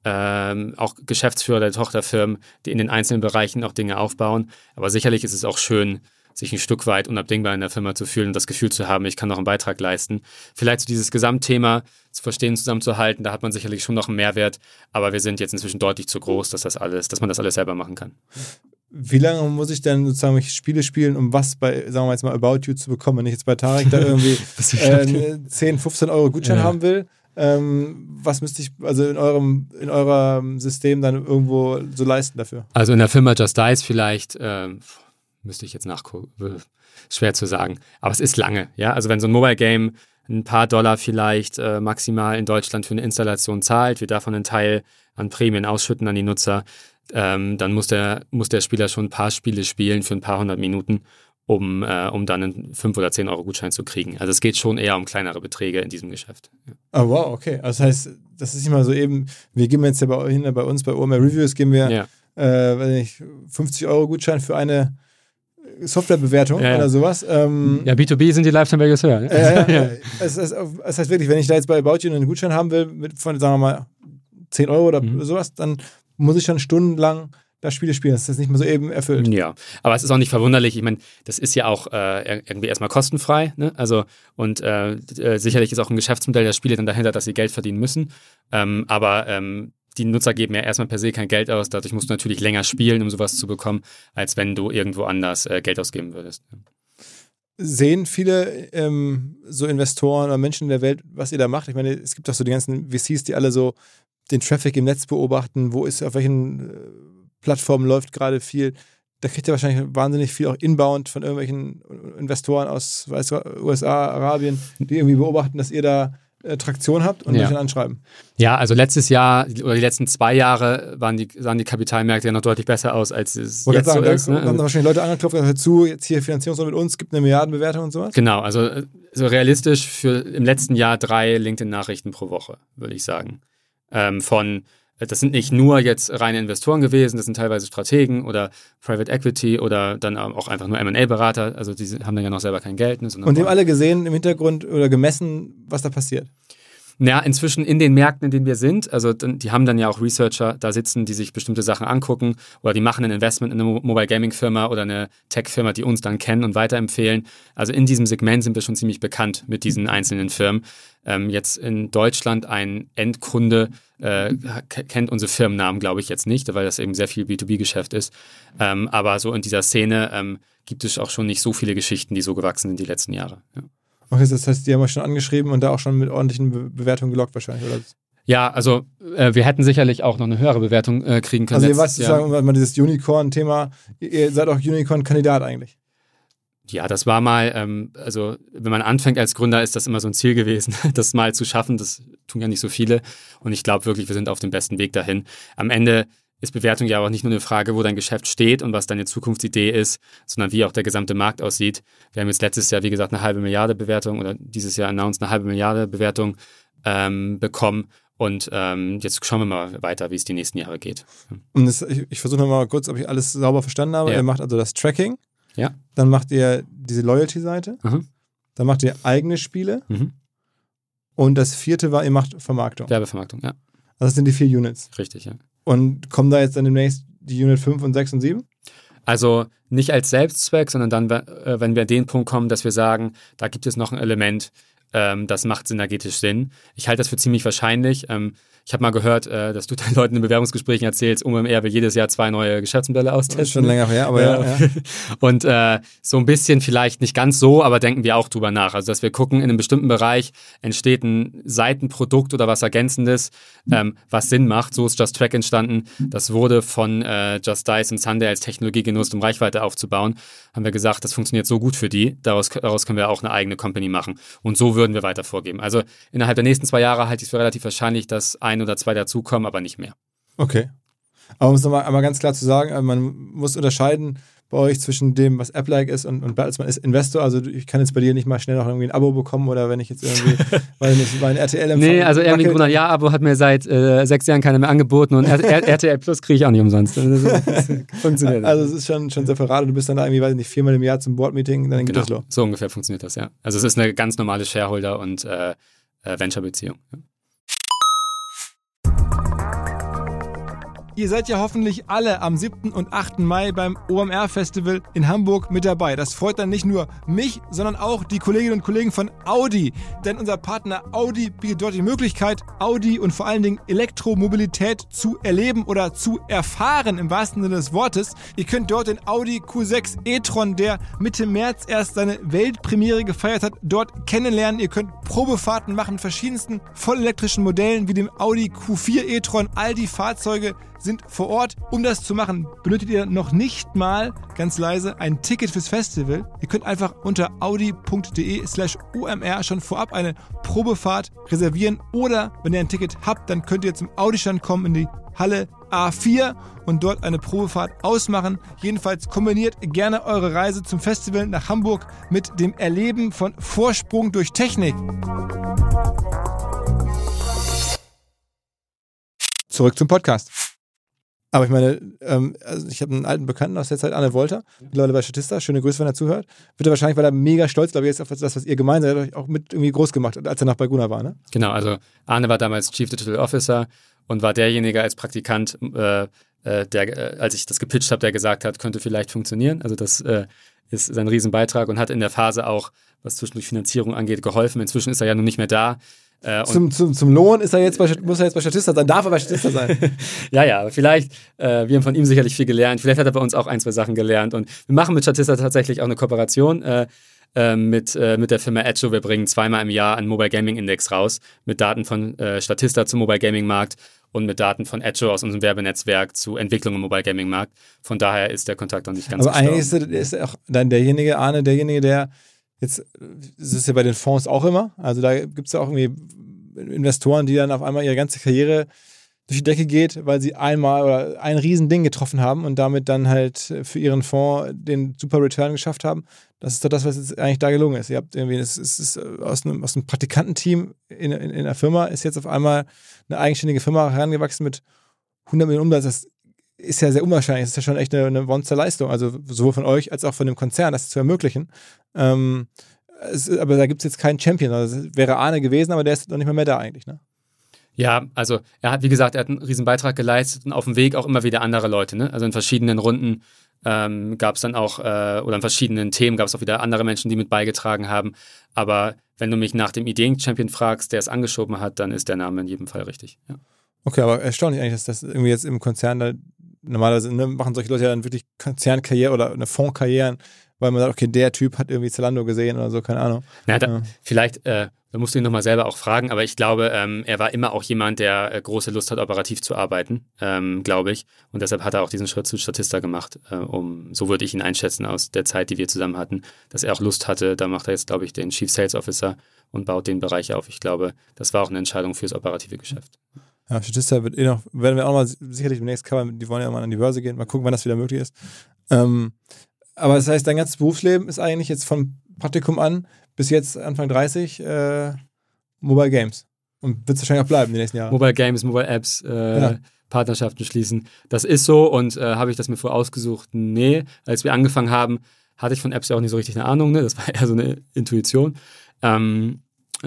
ähm, auch Geschäftsführer der Tochterfirmen, die in den einzelnen Bereichen auch Dinge aufbauen. Aber sicherlich ist es auch schön, sich ein Stück weit unabdingbar in der Firma zu fühlen und das Gefühl zu haben, ich kann noch einen Beitrag leisten. Vielleicht so dieses Gesamtthema zu verstehen, zusammenzuhalten, da hat man sicherlich schon noch einen Mehrwert, aber wir sind jetzt inzwischen deutlich zu groß, dass das alles, dass man das alles selber machen kann. Wie lange muss ich denn sozusagen Spiele spielen, um was bei, sagen wir jetzt mal, About You zu bekommen? Wenn ich jetzt bei Tarek da irgendwie äh, zehn, fünfzehn Euro Gutschein ja. haben will, ähm, was müsste ich also in eurem, in eurem System dann irgendwo so leisten dafür? Also in der Firma Just Dice vielleicht, ähm, müsste ich jetzt nachgucken, schwer zu sagen. Aber es ist lange, ja. Also wenn so ein Mobile Game ein paar Dollar vielleicht äh, maximal in Deutschland für eine Installation zahlt, wir davon einen Teil an Prämien ausschütten an die Nutzer, ähm, dann muss der, muss der Spieler schon ein paar Spiele spielen für ein paar hundert Minuten, um, äh, um dann einen fünf oder zehn Euro Gutschein zu kriegen. Also es geht schon eher um kleinere Beträge in diesem Geschäft. Ja. Oh wow, okay. Also das heißt, das ist nicht mal so eben, wir geben jetzt ja bei, hin, bei uns, bei O M R Reviews, geben wir ja. äh, weiß nicht, fünfzig Euro Gutschein für eine Softwarebewertung ja, ja. oder sowas. Ähm, ja, B zwei B sind die Lifetime Values höher. Ne? Äh, ja. es, es, es heißt wirklich, wenn ich da jetzt bei About You einen Gutschein haben will, mit von, sagen wir mal, zehn Euro oder mhm. sowas, dann muss ich schon stundenlang das Spiele spielen. Das ist nicht mehr so eben erfüllt. Ja, aber es ist auch nicht verwunderlich. Ich meine, das ist ja auch äh, irgendwie erstmal kostenfrei. Ne? Also, und äh, sicherlich ist auch ein Geschäftsmodell der Spiele dann dahinter, dass sie Geld verdienen müssen. Ähm, aber ähm, die Nutzer geben ja erstmal per se kein Geld aus. Dadurch musst du natürlich länger spielen, um sowas zu bekommen, als wenn du irgendwo anders äh, Geld ausgeben würdest. Sehen viele ähm, so Investoren oder Menschen in der Welt, was ihr da macht? Ich meine, es gibt doch so die ganzen V Cs, die alle so den Traffic im Netz beobachten. Wo ist, auf welchen äh, Plattformen läuft gerade viel? Da kriegt ihr wahrscheinlich wahnsinnig viel auch inbound von irgendwelchen Investoren aus weiß, U S A, Arabien, die irgendwie beobachten, dass ihr da äh, Traktion habt und ja. euch dann anschreiben. Ja, also letztes Jahr oder die letzten zwei Jahre waren die, sahen die Kapitalmärkte ja noch deutlich besser aus, als es Wollte jetzt sagen, so ist. Da Ne? haben wahrscheinlich Leute angeklopft, hör zu, jetzt hier Finanzierungsrunde mit uns, gibt eine Milliardenbewertung und sowas. Genau, also so realistisch für im letzten Jahr drei LinkedIn-Nachrichten pro Woche, würde ich sagen. Ähm, von Das sind nicht nur jetzt reine Investoren gewesen, das sind teilweise Strategen oder Private Equity oder dann auch einfach nur M and A-Berater. Also die haben dann ja noch selber kein Geld. Ne, und die haben alle gesehen im Hintergrund oder gemessen, was da passiert? Ja, inzwischen in den Märkten, in denen wir sind, also die haben dann ja auch Researcher da sitzen, die sich bestimmte Sachen angucken oder die machen ein Investment in eine Mobile Gaming Firma oder eine Tech-Firma, die uns dann kennen und weiterempfehlen. Also in diesem Segment sind wir schon ziemlich bekannt mit diesen einzelnen Firmen. Ähm, jetzt in Deutschland ein Endkunde äh, kennt unsere Firmennamen, glaube ich, jetzt nicht, weil das eben sehr viel B zwei B-Geschäft ist. Ähm, aber so in dieser Szene ähm, gibt es auch schon nicht so viele Geschichten, die so gewachsen sind die letzten Jahre. Ja. Okay, das heißt, die haben euch schon angeschrieben und da auch schon mit ordentlichen Be- Bewertungen gelockt wahrscheinlich, oder? Ja, also äh, wir hätten sicherlich auch noch eine höhere Bewertung äh, kriegen können. Also ihr weißt sozusagen, um mal dieses Unicorn-Thema, ihr seid auch Unicorn-Kandidat eigentlich. Ja, das war mal, ähm, also wenn man anfängt als Gründer, ist das immer so ein Ziel gewesen, das mal zu schaffen. Das tun ja nicht so viele und ich glaube wirklich, wir sind auf dem besten Weg dahin. Am Ende ist Bewertung ja auch nicht nur eine Frage, wo dein Geschäft steht und was deine Zukunftsidee ist, sondern wie auch der gesamte Markt aussieht. Wir haben jetzt letztes Jahr, wie gesagt, eine halbe Milliarde Bewertung oder dieses Jahr announced eine halbe Milliarde Bewertung ähm, bekommen und ähm, jetzt schauen wir mal weiter, wie es die nächsten Jahre geht. Und das, ich, ich versuche nochmal kurz, ob ich alles sauber verstanden habe. Ja. Ihr macht also das Tracking, ja. Dann macht ihr diese Loyalty-Seite, Mhm. Dann macht ihr eigene Spiele Mhm. und das vierte war, ihr macht Vermarktung. Werbevermarktung, ja. Also das sind die vier Units. Richtig, ja. Und kommen da jetzt dann demnächst die Unit fünf und sechs und sieben? Also nicht als Selbstzweck, sondern dann, wenn wir an den Punkt kommen, dass wir sagen, da gibt es noch ein Element, ähm, das macht synergetisch Sinn. Ich halte das für ziemlich wahrscheinlich. Ähm, ich habe mal gehört, äh, dass du den Leuten in Bewerbungsgesprächen erzählst, O M R will jedes Jahr zwei neue Geschäftsmodelle austesten. Das ist schon länger her, aber ja. ja, ja. Und äh, so ein bisschen vielleicht nicht ganz so, aber denken wir auch drüber nach. Also dass wir gucken, in einem bestimmten Bereich entsteht ein Seitenprodukt oder was Ergänzendes, ähm, was Sinn macht. So ist Just Track entstanden. Das wurde von äh, Just Dice und Sunday als Technologie genutzt, um Reichweite aufzubauen. Haben wir gesagt, das funktioniert so gut für die. Daraus, daraus können wir auch eine eigene Company machen. Und so würden wir weiter vorgeben. Also innerhalb der nächsten zwei Jahre halte ich es für relativ wahrscheinlich, dass ein oder zwei dazukommen, aber nicht mehr. Okay. Aber um es nochmal einmal ganz klar zu sagen, man muss unterscheiden bei euch zwischen dem, was App-like ist und, und Bertelsmann ist Investor. Also ich kann jetzt bei dir nicht mal schnell noch irgendwie ein Abo bekommen oder wenn ich jetzt irgendwie, weil ich mein R T L empfange. Nee, also Erwin Gruner, ja, Abo hat mir seit äh, sechs Jahren keiner mehr angeboten und R- R- R T L Plus kriege ich auch nicht umsonst. Das, das funktioniert. Also es ist schon, schon separat und du bist dann da irgendwie, weiß ich nicht, viermal im Jahr zum Board-Meeting, dann geht Genau, das los. so ungefähr funktioniert das, ja. Also es ist eine ganz normale Shareholder- und äh, äh, Venture-Beziehung. Ja. Ihr seid ja hoffentlich alle am siebten und achten Mai beim O M R-Festival in Hamburg mit dabei. Das freut dann nicht nur mich, sondern auch die Kolleginnen und Kollegen von Audi. Denn unser Partner Audi bietet dort die Möglichkeit, Audi und vor allen Dingen Elektromobilität zu erleben oder zu erfahren, im wahrsten Sinne des Wortes. Ihr könnt dort den Audi Q sechs e-tron, der Mitte März erst seine Weltpremiere gefeiert hat, dort kennenlernen. Ihr könnt Probefahrten machen mit verschiedensten vollelektrischen Modellen wie dem Audi Q vier e-tron. All die Fahrzeuge sind vor Ort. Um das zu machen, benötigt ihr noch nicht mal, ganz leise, ein Ticket fürs Festival. Ihr könnt einfach unter audi.de slash omr schon vorab eine Probefahrt reservieren oder, wenn ihr ein Ticket habt, dann könnt ihr zum Audi-Stand kommen in die Halle A vier und dort eine Probefahrt ausmachen. Jedenfalls kombiniert gerne eure Reise zum Festival nach Hamburg mit dem Erleben von Vorsprung durch Technik. Zurück zum Podcast. Aber ich meine, ähm, also ich habe einen alten Bekannten aus der Zeit, Arne Wolter, mittlerweile bei Statista, schöne Grüße, wenn er zuhört. Wird er wahrscheinlich, weil er mega stolz, glaube ich, jetzt auf das, was ihr gemeinsam habt, euch auch mit irgendwie groß gemacht, als er noch bei Gunnar war, ne? Genau, also Arne war damals Chief Digital Officer und war derjenige als Praktikant, äh, äh, der, äh, als ich das gepitcht habe, der gesagt hat, könnte vielleicht funktionieren. Also das äh, ist sein Riesenbeitrag und hat in der Phase auch, was zwischendurch Finanzierung angeht, geholfen. Inzwischen ist er ja nun nicht mehr da. Äh, zum, zum, zum Lohn ist er jetzt bei, muss er jetzt bei Statista sein, darf er bei Statista sein. ja, ja, vielleicht, äh, wir haben von ihm sicherlich viel gelernt. Vielleicht hat er bei uns auch ein, zwei Sachen gelernt. Und wir machen mit Statista tatsächlich auch eine Kooperation. Äh, äh, mit, äh, mit der Firma Edjo. Wir bringen zweimal im Jahr einen Mobile Gaming Index raus mit Daten von äh, Statista zum Mobile Gaming Markt und mit Daten von Edjo aus unserem Werbenetzwerk zu Entwicklung im Mobile Gaming Markt. Von daher ist der Kontakt noch nicht ganz Aber gestorben. eigentlich ist, ist auch dann derjenige, Arne, derjenige, der jetzt, das ist ja bei den Fonds auch immer, also da gibt es ja auch irgendwie Investoren, die dann auf einmal ihre ganze Karriere durch die Decke geht, weil sie einmal oder ein Riesending getroffen haben und damit dann halt für ihren Fonds den super Return geschafft haben. Das ist doch das, was jetzt eigentlich da gelungen ist. Ihr habt irgendwie, es ist, ist aus einem, aus einem Praktikantenteam in, in, in der Firma ist jetzt auf einmal eine eigenständige Firma herangewachsen mit hundert Millionen Umsatz. Das ist ja sehr unwahrscheinlich. Das ist ja schon echt eine, eine Monsterleistung. Also sowohl von euch als auch von dem Konzern, das zu ermöglichen. Ähm, es, aber da gibt es jetzt keinen Champion. Also das wäre Arne gewesen, aber der ist noch nicht mal mehr da eigentlich, ne? Ja, also er hat, wie gesagt, er hat einen riesen Beitrag geleistet und auf dem Weg auch immer wieder andere Leute. Ne? Also in verschiedenen Runden ähm, gab es dann auch, äh, oder in verschiedenen Themen gab es auch wieder andere Menschen, die mit beigetragen haben. Aber wenn du mich nach dem Ideen-Champion fragst, der es angeschoben hat, dann ist der Name in jedem Fall richtig. Ja. Okay, aber erstaunlich eigentlich, dass das irgendwie jetzt im Konzern da normalerweise ne, machen solche Leute ja dann wirklich Konzernkarriere oder eine Fondskarrieren, weil man sagt, okay, der Typ hat irgendwie Zalando gesehen oder so, keine Ahnung. Na, da, ja. Vielleicht, äh, da musst du ihn nochmal selber auch fragen, aber ich glaube, ähm, er war immer auch jemand, der äh, große Lust hat, operativ zu arbeiten, ähm, glaube ich. Und deshalb hat er auch diesen Schritt zu Statista gemacht, äh, um, so würde ich ihn einschätzen aus der Zeit, die wir zusammen hatten, dass er auch Lust hatte. Da macht er jetzt, glaube ich, den Chief Sales Officer und baut den Bereich auf. Ich glaube, das war auch eine Entscheidung fürs operative Geschäft. Ja, Statista wird eh noch, werden wir auch mal sicherlich demnächst covern, die wollen ja mal an die Börse gehen, mal gucken, wann das wieder möglich ist. Ähm, aber das heißt, dein ganzes Berufsleben ist eigentlich jetzt von Praktikum an bis jetzt Anfang dreißig äh, Mobile Games. Und wird es wahrscheinlich auch bleiben die nächsten Jahre. Mobile Games, Mobile Apps, äh, ja. Partnerschaften schließen. Das ist so und äh, habe ich das mir vorher ausgesucht? Nee. Als wir angefangen haben, hatte ich von Apps ja auch nicht so richtig eine Ahnung. Ne? Das war eher so eine Intuition. Ähm, äh,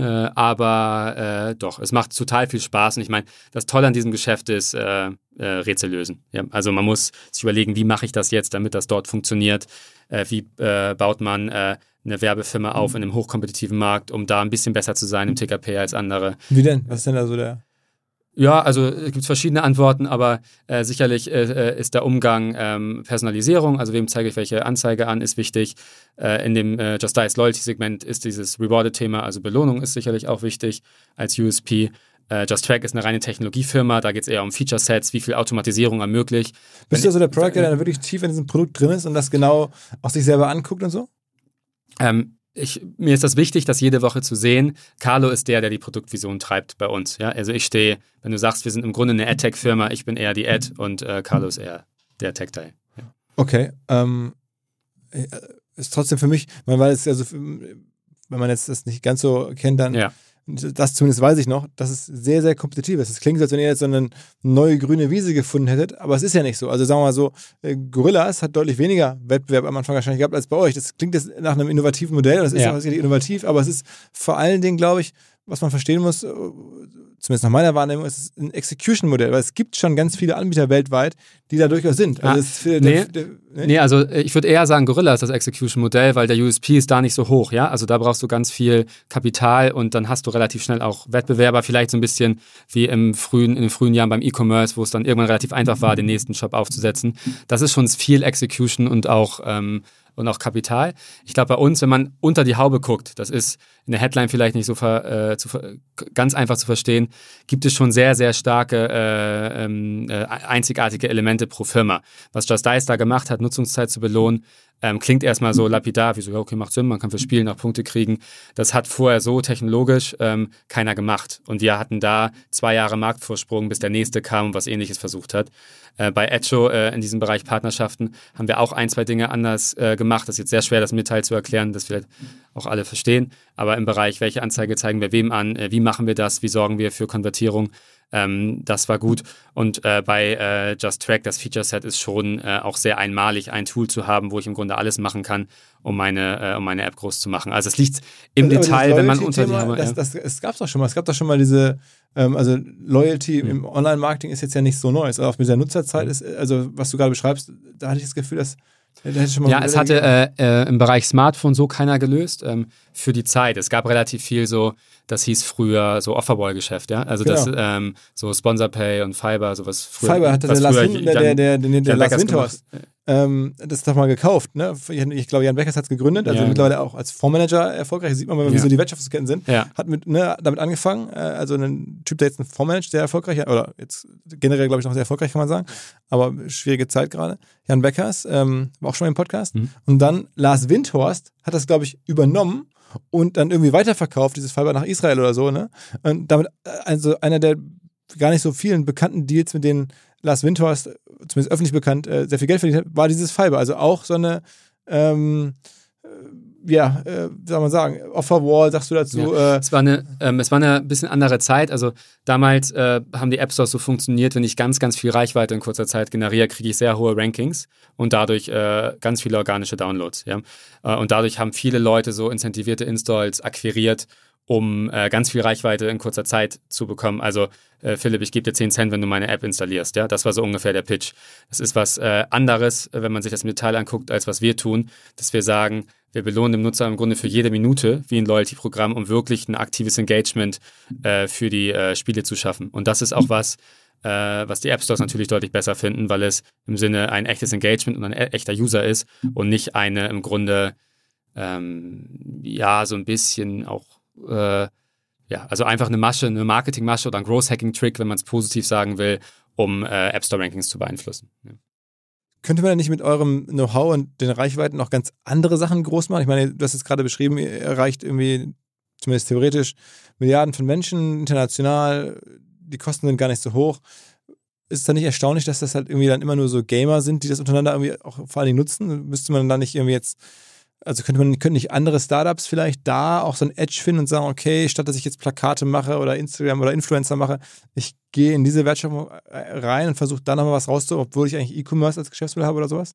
aber äh, doch, es macht total viel Spaß. Und ich meine, das Tolle an diesem Geschäft ist äh, äh, Rätsel lösen. Ja? Also man muss sich überlegen, wie mache ich das jetzt, damit das dort funktioniert? Äh, wie äh, baut man äh, eine Werbefirma auf in einem hochkompetitiven Markt, um da ein bisschen besser zu sein im T K P als andere. Wie denn? Was ist denn da so der... Ja, also es gibt verschiedene Antworten, aber äh, sicherlich äh, ist der Umgang ähm, Personalisierung, also wem zeige ich welche Anzeige an, ist wichtig. Äh, in dem äh, Just Dice Loyalty-Segment ist dieses Rewarded-Thema, also Belohnung ist sicherlich auch wichtig als U S P. Äh, Just Track ist eine reine Technologiefirma, da geht es eher um Feature-Sets, wie viel Automatisierung ermöglicht. Bist du also der Product, der dann wirklich tief in diesem Produkt drin ist und das genau auch sich selber anguckt und so? Ähm, Ich, mir ist das wichtig, das jede Woche zu sehen. Carlo ist der, der die Produktvision treibt bei uns. Ja? Also ich stehe, wenn du sagst, wir sind im Grunde eine Ad-Tech-Firma, ich bin eher die Ad und äh, Carlo ist eher der Tech-Teil. Ja. Okay. Ähm, ist trotzdem für mich, weil es also, wenn man jetzt das nicht ganz so kennt, dann Ja. das zumindest weiß ich noch, dass es sehr, sehr kompetitiv ist. Es klingt, als wenn ihr jetzt so eine neue grüne Wiese gefunden hättet, aber es ist ja nicht so. Also sagen wir mal so, Gorillas hat deutlich weniger Wettbewerb am Anfang wahrscheinlich gehabt als bei euch. Das klingt jetzt nach einem innovativen Modell, das ist ja auch sicherlich innovativ, aber es ist vor allen Dingen, glaube ich, was man verstehen muss, zumindest nach meiner Wahrnehmung, ist es ein Execution-Modell, weil es gibt schon ganz viele Anbieter weltweit, die da durchaus sind. Also ah, es ist, nee, der, der, nee? nee, also ich würde eher sagen, Gorilla ist das Execution-Modell, weil der U S P ist da nicht so hoch. Ja? Also da brauchst du ganz viel Kapital und dann hast du relativ schnell auch Wettbewerber, vielleicht so ein bisschen wie im frühen, in den frühen Jahren beim E-Commerce, wo es dann irgendwann relativ einfach war, den nächsten Shop aufzusetzen. Das ist schon viel Execution und auch ähm, und auch Kapital. Ich glaube, bei uns, wenn man unter die Haube guckt, das ist in der Headline vielleicht nicht so ver, äh, zu, ganz einfach zu verstehen, gibt es schon sehr, sehr starke, äh, äh, einzigartige Elemente pro Firma. Was Just Dice da gemacht hat, Nutzungszeit zu belohnen, ähm, klingt erstmal so lapidar, wie so, ja, okay, macht Sinn, man kann für Spielen auch Punkte kriegen. Das hat vorher so technologisch ähm, keiner gemacht. Und wir hatten da zwei Jahre Marktvorsprung, bis der nächste kam und was Ähnliches versucht hat. Äh, bei Edjo äh, in diesem Bereich Partnerschaften haben wir auch ein, zwei Dinge anders äh, gemacht. Das ist jetzt sehr schwer, das im Detail zu erklären, das vielleicht auch alle verstehen. Aber im Bereich, welche Anzeige zeigen wir wem an, äh, wie machen wir das, wie sorgen wir für Konvertierung, ähm, das war gut. Und äh, bei äh, Just Track, das Feature-Set ist schon äh, auch sehr einmalig, ein Tool zu haben, wo ich im Grunde alles machen kann, um meine, äh, um meine App groß zu machen. Also es liegt im aber Detail, wenn man unter die Haube... Das, das, es gab es doch schon mal. Es gab doch schon mal diese, ähm, also Loyalty mhm. im Online-Marketing ist jetzt ja nicht so neu. Also auch mit der Nutzerzeit ist, also was du gerade beschreibst, da hatte ich das Gefühl, dass Schon ja, es hatte äh, äh, im Bereich Smartphone so keiner gelöst ähm, für die Zeit. Es gab relativ viel so, das hieß früher so Offerball-Geschäft, ja. Also genau. das ähm, so Sponsorpay und Fiber, sowas früher. Fiber hatte der Lars Hin, der, der, der, der, der Lars Windhorst. ähm, das ist doch mal gekauft, ne? Ich, ich glaube, Jan Beckers hat es gegründet, also ja. mittlerweile auch als Fondsmanager erfolgreich. Das sieht man mal, wie ja. so die Wertschöpfungsketten sind. Ja. Hat mit, ne, damit angefangen, äh, also ein Typ, der jetzt einen Fonds managt, sehr erfolgreich, oder jetzt generell, glaube ich, noch sehr erfolgreich, kann man sagen, aber schwierige Zeit gerade. Jan Beckers, ähm, war auch schon mal im Podcast. Mhm. Und dann Lars Windhorst hat das, glaube ich, übernommen und dann irgendwie weiterverkauft, dieses Fiber nach Israel oder so, ne? Und damit, also einer der gar nicht so vielen bekannten Deals, mit denen Lars Windhorst, zumindest öffentlich bekannt, äh, sehr viel Geld verdient hat, war dieses Fiber. Also auch so eine, ähm, äh, ja, äh, wie soll man sagen, Offerwall, sagst du dazu? Ja. Äh, es, war eine, ähm, es war eine bisschen andere Zeit. Also damals äh, haben die App Stores so funktioniert, wenn ich ganz, ganz viel Reichweite in kurzer Zeit generiere, kriege ich sehr hohe Rankings und dadurch äh, ganz viele organische Downloads. Ja? Äh, und dadurch haben viele Leute so incentivierte Installs akquiriert, um äh, ganz viel Reichweite in kurzer Zeit zu bekommen. Also äh, Philipp, ich gebe dir zehn Cent, wenn du meine App installierst. Ja, das war so ungefähr der Pitch. Das ist was äh, anderes, wenn man sich das im Detail anguckt, als was wir tun, dass wir sagen, wir belohnen den Nutzer im Grunde für jede Minute wie ein Loyalty-Programm, um wirklich ein aktives Engagement äh, für die äh, Spiele zu schaffen. Und das ist auch was, äh, was die App Stores natürlich deutlich besser finden, weil es im Sinne ein echtes Engagement und ein e- echter User ist und nicht eine im Grunde ähm, ja so ein bisschen auch Äh, ja, also einfach eine Masche, eine Marketingmasche oder ein Growth-Hacking-Trick, wenn man es positiv sagen will, um äh, App Store-Rankings zu beeinflussen. Ja. Könnte man denn nicht mit eurem Know-how und den Reichweiten noch ganz andere Sachen groß machen? Ich meine, du hast es gerade beschrieben, ihr erreicht irgendwie, zumindest theoretisch, Milliarden von Menschen international, die Kosten sind gar nicht so hoch. Ist es dann nicht erstaunlich, dass das halt irgendwie dann immer nur so Gamer sind, die das untereinander irgendwie auch vor allen Dingen nutzen? Müsste man dann nicht irgendwie jetzt Also könnte man könnten nicht andere Startups vielleicht da auch so ein Edge finden und sagen, okay, statt dass ich jetzt Plakate mache oder Instagram oder Influencer mache, ich gehe in diese Wertschöpfung rein und versuche da nochmal was rauszuholen, obwohl ich eigentlich E-Commerce als Geschäftsmodell habe oder sowas?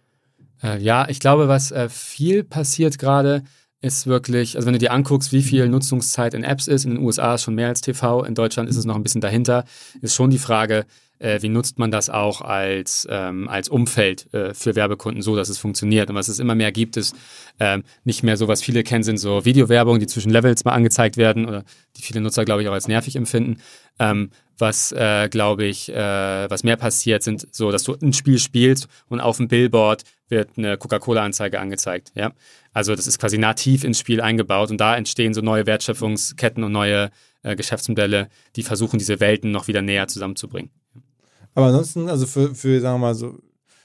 Äh, ja, ich glaube, was äh, viel passiert gerade, ist wirklich, also wenn du dir anguckst, wie viel Nutzungszeit in Apps ist, in den U S A ist schon mehr als T V, in Deutschland ist es noch ein bisschen dahinter, ist schon die Frage, äh, wie nutzt man das auch als, ähm, als Umfeld äh, für Werbekunden so, dass es funktioniert. Und was es immer mehr gibt, ist ähm, nicht mehr so, was viele kennen, sind so Videowerbung, die zwischen Levels mal angezeigt werden oder die viele Nutzer, glaube ich, auch als nervig empfinden. Ähm, was, äh, glaube ich, äh, was mehr passiert, sind so, dass du ein Spiel spielst und auf dem Billboard wird eine Coca-Cola-Anzeige angezeigt. Ja? Also das ist quasi nativ ins Spiel eingebaut und da entstehen so neue Wertschöpfungsketten und neue äh, Geschäftsmodelle, die versuchen, diese Welten noch wieder näher zusammenzubringen. Aber ansonsten, also für, für sagen wir mal so,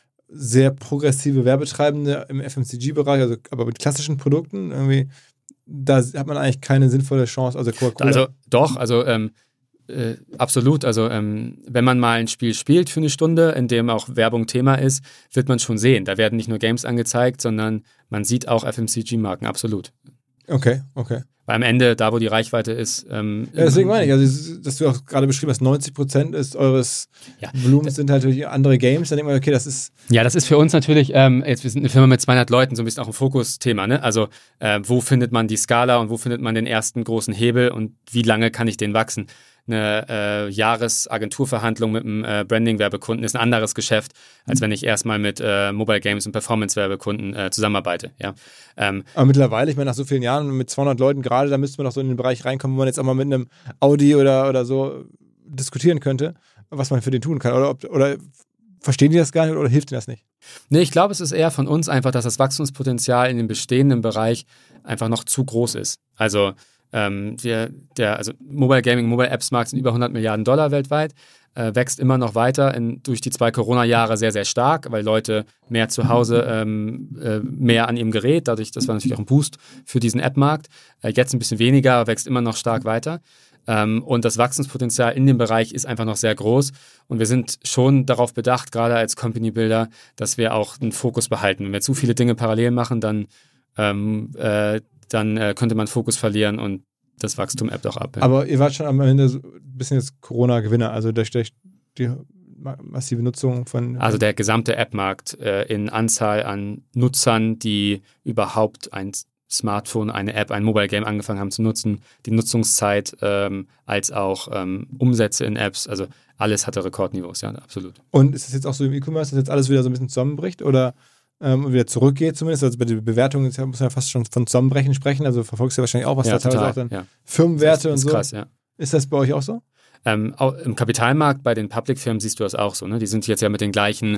sehr progressive Werbetreibende im F M C G-Bereich, also aber mit klassischen Produkten, irgendwie, da hat man eigentlich keine sinnvolle Chance, also Coca-Cola. Also doch, also ähm, äh, absolut, also ähm, wenn man mal ein Spiel spielt für eine Stunde, in dem auch Werbung Thema ist, wird man schon sehen. Da werden nicht nur Games angezeigt, sondern man sieht auch F M C G-Marken, absolut. Okay, okay. Weil am Ende, da wo die Reichweite ist. Ähm, ja, deswegen meine ich, also, dass du auch gerade beschrieben hast, neunzig Prozent ist eures ja. Volumens sind halt natürlich andere Games. Dann denkt man, okay, das ist. Ja, das ist für uns natürlich, ähm, jetzt wir sind eine Firma mit zweihundert Leuten, so ein bisschen auch ein Fokusthema, ne? Also, äh, wo findet man die Skala und wo findet man den ersten großen Hebel und wie lange kann ich den wachsen? Eine äh, Jahresagenturverhandlung mit einem äh, Branding-Werbekunden ist ein anderes Geschäft, als wenn ich erstmal mit äh, Mobile Games und Performance-Werbekunden äh, zusammenarbeite. Ja. Ähm, Aber mittlerweile, ich meine, nach so vielen Jahren mit zweihundert Leuten gerade, da müsste man doch so in den Bereich reinkommen, wo man jetzt auch mal mit einem Audi oder, oder so diskutieren könnte, was man für den tun kann. Oder, ob, oder verstehen die das gar nicht oder hilft ihnen das nicht? Nee, ich glaube, es ist eher von uns einfach, dass das Wachstumspotenzial in dem bestehenden Bereich einfach noch zu groß ist. Also Ähm, wir, der, also Mobile Gaming, Mobile Apps Markt sind über hundert Milliarden Dollar weltweit, äh, wächst immer noch weiter in, durch die zwei Corona-Jahre sehr, sehr stark, weil Leute mehr zu Hause, ähm, äh, mehr an ihrem Gerät, dadurch, das war natürlich auch ein Boost für diesen App-Markt. Äh, jetzt ein bisschen weniger, wächst immer noch stark weiter. Ähm, und das Wachstumspotenzial in dem Bereich ist einfach noch sehr groß. Und wir sind schon darauf bedacht, gerade als Company-Builder, dass wir auch einen Fokus behalten. Wenn wir zu viele Dinge parallel machen, dann ähm, äh, dann äh, könnte man Fokus verlieren und das Wachstum ebbt auch ab. Ja. Aber ihr wart schon am Ende so ein bisschen jetzt Corona-Gewinner, also durch, durch die massive Nutzung von... Also der gesamte App-Markt äh, in Anzahl an Nutzern, die überhaupt ein Smartphone, eine App, ein Mobile-Game angefangen haben zu nutzen, die Nutzungszeit ähm, als auch ähm, Umsätze in Apps, also alles hatte Rekordniveaus, ja, absolut. Und ist es jetzt auch so im E-Commerce, dass jetzt alles wieder so ein bisschen zusammenbricht oder... und wieder zurückgeht zumindest, also bei der Bewertung muss man ja fast schon von Zusammenbrechen sprechen, also verfolgst du ja wahrscheinlich auch, was ja, da teilweise total, auch dann ja. Firmenwerte das ist, und so. Krass, ja. Ist das bei euch auch so? Ähm, auch im Kapitalmarkt bei den Public-Firmen siehst du das auch so, ne? Die sind jetzt ja mit den gleichen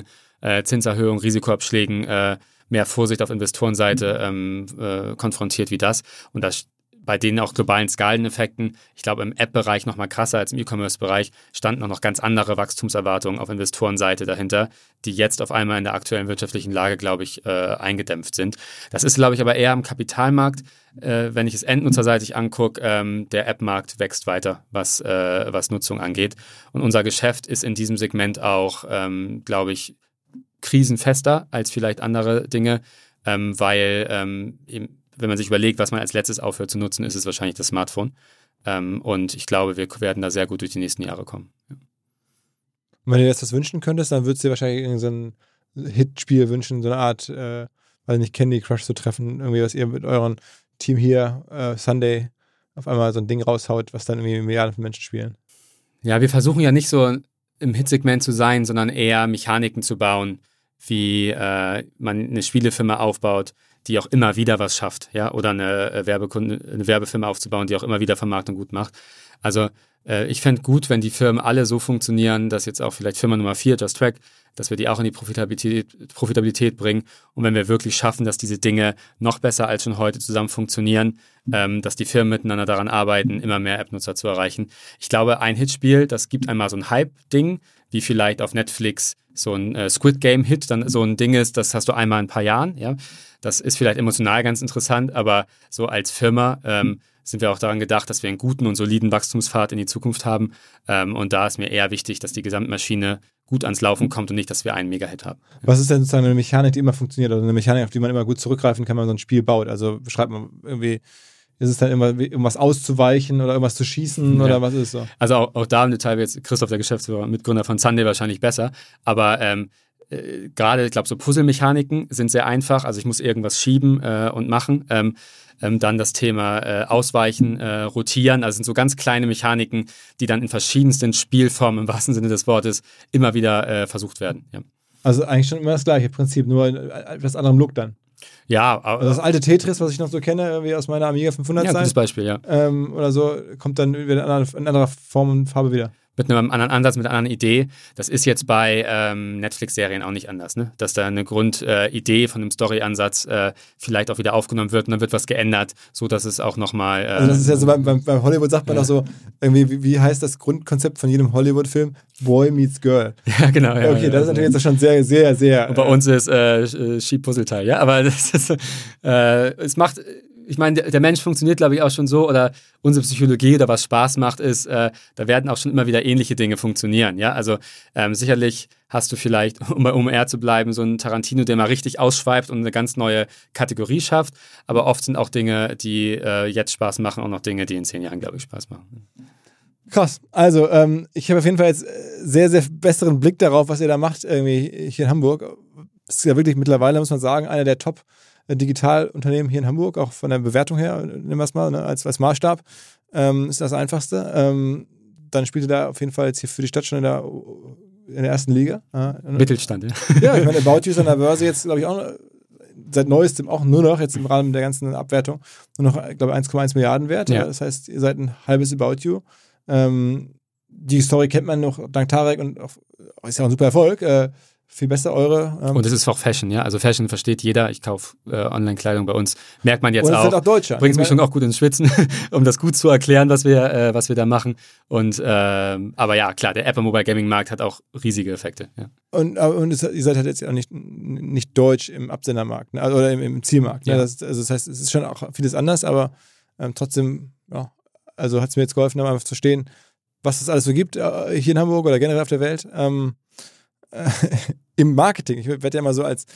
äh, Zinserhöhung, Risikoabschlägen, äh, mehr Vorsicht auf Investorenseite ähm, äh, konfrontiert wie das. Und das bei denen auch globalen Skaleneffekten, ich glaube im App-Bereich noch mal krasser als im E-Commerce-Bereich, standen auch noch ganz andere Wachstumserwartungen auf Investorenseite dahinter, die jetzt auf einmal in der aktuellen wirtschaftlichen Lage, glaube ich, äh, eingedämpft sind. Das ist, glaube ich, aber eher am Kapitalmarkt. Äh, wenn ich es endnutzerseitig angucke, ähm, der App-Markt wächst weiter, was, äh, was Nutzung angeht. Und unser Geschäft ist in diesem Segment auch, ähm, glaube ich, krisenfester als vielleicht andere Dinge, ähm, weil ähm, eben wenn man sich überlegt, was man als letztes aufhört zu nutzen, ist es wahrscheinlich das Smartphone. Ähm, und ich glaube, wir werden da sehr gut durch die nächsten Jahre kommen. Ja. Und wenn du dir jetzt das wünschen könntest, dann würdest du dir wahrscheinlich irgendein so ein Hit-Spiel wünschen, so eine Art, äh, weil nicht Candy Crush zu treffen, irgendwie, was ihr mit eurem Team hier, äh, Sunday, auf einmal so ein Ding raushaut, was dann irgendwie Milliarden von Menschen spielen. Ja, wir versuchen ja nicht so im Hit-Segment zu sein, sondern eher Mechaniken zu bauen, wie äh, man eine Spielefirma aufbaut, die auch immer wieder was schafft, ja, oder eine, Werbekunde, eine Werbefirma aufzubauen, die auch immer wieder Vermarktung gut macht. Also äh, ich fände gut, wenn die Firmen alle so funktionieren, dass jetzt auch vielleicht Firma Nummer vier, Just Track, dass wir die auch in die Profitabilität, Profitabilität bringen und wenn wir wirklich schaffen, dass diese Dinge noch besser als schon heute zusammen funktionieren, ähm, dass die Firmen miteinander daran arbeiten, immer mehr App-Nutzer zu erreichen. Ich glaube, ein Hitspiel, das gibt einmal so ein Hype-Ding, wie vielleicht auf Netflix so ein äh, Squid Game-Hit dann so ein Ding ist, das hast du einmal in ein paar Jahren, ja. Das ist vielleicht emotional ganz interessant, aber so als Firma ähm, sind wir auch daran gedacht, dass wir einen guten und soliden Wachstumspfad in die Zukunft haben. Ähm, und da ist mir eher wichtig, dass die Gesamtmaschine gut ans Laufen kommt und nicht, dass wir einen Mega-Hit haben. Was ist denn sozusagen eine Mechanik, die immer funktioniert oder eine Mechanik, auf die man immer gut zurückgreifen kann, wenn man so ein Spiel baut? Also beschreibt man irgendwie, ist es dann immer irgendwas auszuweichen oder irgendwas zu schießen oder ja. Was ist es so? Also auch, auch da im Detail wird Christoph, der Geschäftsführer, Mitgründer von Sunday, wahrscheinlich besser. Aber ähm, äh, gerade, ich glaube, so Puzzle-Mechaniken sind sehr einfach. Also ich muss irgendwas schieben äh, und machen. Ähm, ähm, dann das Thema äh, Ausweichen, äh, Rotieren. Also sind so ganz kleine Mechaniken, die dann in verschiedensten Spielformen im wahrsten Sinne des Wortes immer wieder äh, versucht werden. Ja. Also eigentlich schon immer das gleiche Prinzip, nur in etwas anderem Look dann. Ja, aber also das alte Tetris, was ich noch so kenne, irgendwie aus meiner Amiga fünfhundert ja, Zeit. gutes Beispiel, ja. Ähm, oder so, kommt dann wieder in anderer Form und Farbe wieder. Mit einem anderen Ansatz, mit einer anderen Idee. Das ist jetzt bei ähm, Netflix-Serien auch nicht anders, ne? Dass da eine Grundidee äh, von einem Story-Ansatz äh, vielleicht auch wieder aufgenommen wird und dann wird was geändert, so dass es auch nochmal. Äh, also das ist ja so, beim, beim, beim Hollywood sagt man ja. Doch so, irgendwie, wie, wie heißt das Grundkonzept von jedem Hollywood-Film? Boy meets Girl. Ja, genau. Ja, okay, ja, das ist natürlich jetzt schon sehr, sehr, sehr. Und bei äh, uns ist äh, Ski-Puzzleteil, ja, aber das ist, äh, es macht. Ich meine, der, der Mensch funktioniert, glaube ich, auch schon so, oder unsere Psychologie oder was Spaß macht, ist, äh, da werden auch schon immer wieder ähnliche Dinge funktionieren, ja, also ähm, sicherlich hast du vielleicht, um bei O M R zu bleiben, so einen Tarantino, der mal richtig ausschweift und eine ganz neue Kategorie schafft, aber oft sind auch Dinge, die äh, jetzt Spaß machen, auch noch Dinge, die in zehn Jahren, glaube ich, Spaß machen. Krass, also ähm, ich habe auf jeden Fall jetzt sehr, sehr besseren Blick darauf, was ihr da macht, irgendwie hier in Hamburg. Das ist ja wirklich mittlerweile, muss man sagen, einer der Top Digitalunternehmen hier in Hamburg, auch von der Bewertung her, nehmen wir es mal, ne, als, als Maßstab, ähm, ist das Einfachste. Ähm, dann spielt ihr da auf jeden Fall jetzt hier für die Stadt schon in der, in der ersten Liga. Ja, Mittelstand, ja. Ja, ich meine, About You ist an der Börse jetzt, glaube ich, auch seit neuestem auch nur noch, jetzt im Rahmen der ganzen Abwertung, nur noch, glaube ich, eins Komma eins Milliarden wert. Ja. Das heißt, ihr seid ein halbes About You. Ähm, die Story kennt man noch dank Tarek und auch, ist ja auch ein super Erfolg. Äh, Viel besser eure. Ähm und es ist auch Fashion, ja. Also Fashion versteht jeder. Ich kaufe äh, Online-Kleidung bei uns. Merkt man jetzt und auch. Und es ist halt auch Deutscher. Bringt mich schon auch gut ins Schwitzen, um das gut zu erklären, was wir, äh, was wir da machen. Und ähm, aber ja, klar, der App- und Mobile-Gaming-Markt hat auch riesige Effekte. Ja. Und, und es, ihr seid halt jetzt auch nicht, nicht deutsch im Absendermarkt, ne? Oder im, im Zielmarkt. Ne? Ja. Das, also das heißt, es ist schon auch vieles anders, aber ähm, trotzdem, ja, also hat es mir jetzt geholfen, einfach zu verstehen, was es alles so gibt äh, hier in Hamburg oder generell auf der Welt. Ähm, äh, im Marketing. Ich werde ja immer so als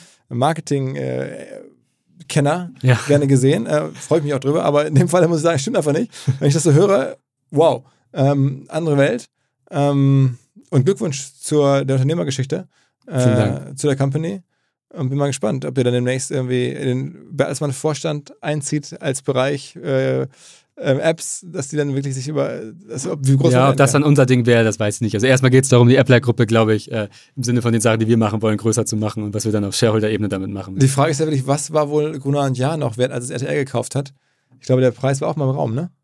Marketing-Kenner äh, ja. gerne gesehen. Äh, Freue ich mich auch drüber, aber in dem Fall muss ich sagen, stimmt einfach nicht. Wenn ich das so höre, wow, ähm, andere Welt. Ähm, und Glückwunsch zur der Unternehmergeschichte, äh, zu der Company. Und bin mal gespannt, ob ihr dann demnächst irgendwie in den Bertelsmann Vorstand einzieht als Bereich äh, Ähm, Apps, dass die dann wirklich sich über das, wie groß ja, ob das dann unser Ding wäre, das weiß ich nicht. Also erstmal geht es darum, die Appler-Gruppe, glaube ich, äh, im Sinne von den Sachen, die wir machen wollen, größer zu machen und was wir dann auf Shareholder-Ebene damit machen. Die Frage ist ja wirklich, was war wohl Gruner und Jahr noch wert, als es R T L gekauft hat? Ich glaube, der Preis war auch mal im Raum, ne?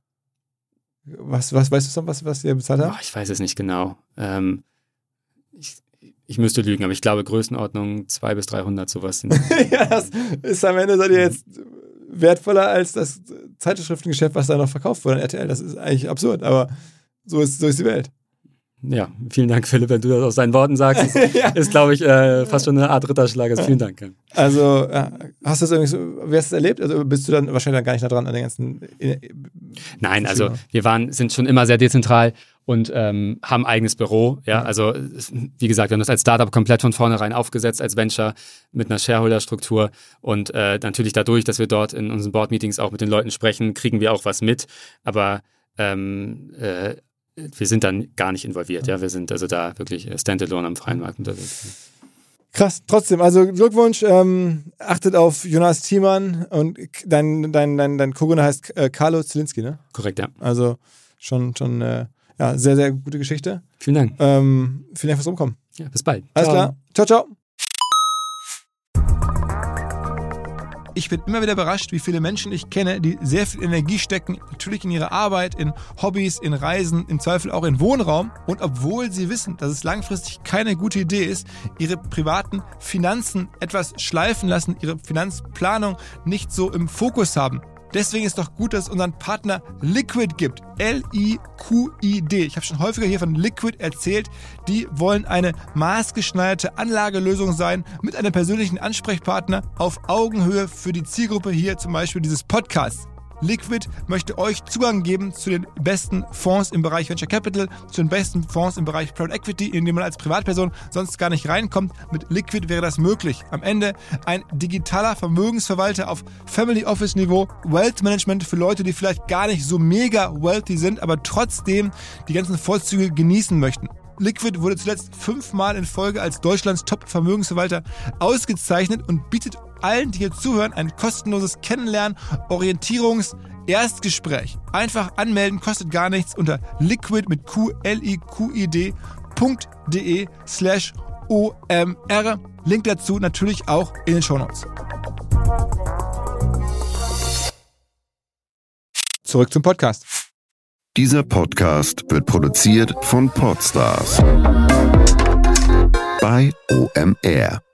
Was, was weißt du noch, was, was ihr bezahlt habt? Oh, ich weiß es nicht genau. Ähm, ich, ich müsste lügen, aber ich glaube Größenordnung zweihundert bis dreihundert, sowas. Ja, das ist am Ende, seid ihr jetzt wertvoller als das Zeitschriftengeschäft, was da noch verkauft wurde an R T L. Das ist eigentlich absurd, aber so ist, so ist die Welt. Ja, vielen Dank, Philipp, wenn du das aus deinen Worten sagst. Das ja. ist, glaube ich, äh, fast schon eine Art Ritterschlag. Also vielen Dank. Also, hast du das irgendwie so, wie hast du das erlebt? Also bist du dann wahrscheinlich dann gar nicht nah dran an den ganzen... Nein, also wir waren, sind schon immer sehr dezentral und ähm, haben ein eigenes Büro. Ja, also wie gesagt, wir haben das als Startup komplett von vornherein aufgesetzt, als Venture mit einer Shareholder-Struktur und äh, natürlich dadurch, dass wir dort in unseren Board-Meetings auch mit den Leuten sprechen, kriegen wir auch was mit, aber ähm, äh, wir sind dann gar nicht involviert. Ja, wir sind also da wirklich standalone am freien Markt unterwegs. Krass, trotzdem, also Glückwunsch, ähm, achtet auf Jonas Thiemann und dein, dein, dein, dein Co-Gründer heißt äh, Carlo Zielinski, ne? Korrekt, ja. Also schon, schon äh, ja, sehr, sehr gute Geschichte. Vielen Dank. Ähm, vielen Dank fürs Rumkommen. Ja, bis bald. Alles ciao. Klar. Ciao, ciao. Ich bin immer wieder überrascht, wie viele Menschen ich kenne, die sehr viel Energie stecken, natürlich in ihre Arbeit, in Hobbys, in Reisen, im Zweifel auch in Wohnraum. Und obwohl sie wissen, dass es langfristig keine gute Idee ist, ihre privaten Finanzen etwas schleifen lassen, ihre Finanzplanung nicht so im Fokus haben. Deswegen ist doch gut, dass es unseren Partner Liquid gibt. L I Q I D. Ich habe schon häufiger hier von Liquid erzählt. Die wollen eine maßgeschneiderte Anlagelösung sein mit einem persönlichen Ansprechpartner auf Augenhöhe für die Zielgruppe hier zum Beispiel dieses Podcasts. Liquid möchte euch Zugang geben zu den besten Fonds im Bereich Venture Capital, zu den besten Fonds im Bereich Private Equity, in dem man als Privatperson sonst gar nicht reinkommt. Mit Liquid wäre das möglich. Am Ende ein digitaler Vermögensverwalter auf Family Office Niveau, Wealth Management für Leute, die vielleicht gar nicht so mega wealthy sind, aber trotzdem die ganzen Vorzüge genießen möchten. Liquid wurde zuletzt fünfmal in Folge als Deutschlands Top-Vermögensverwalter ausgezeichnet und bietet allen, die hier zuhören, ein kostenloses Kennenlernen, Orientierungs-, Erstgespräch. Einfach anmelden, kostet gar nichts unter liquid mit Q, L I Q I D, .de slash O M R. Link dazu natürlich auch in den Shownotes. Zurück zum Podcast. Dieser Podcast wird produziert von Podstars bei O M R.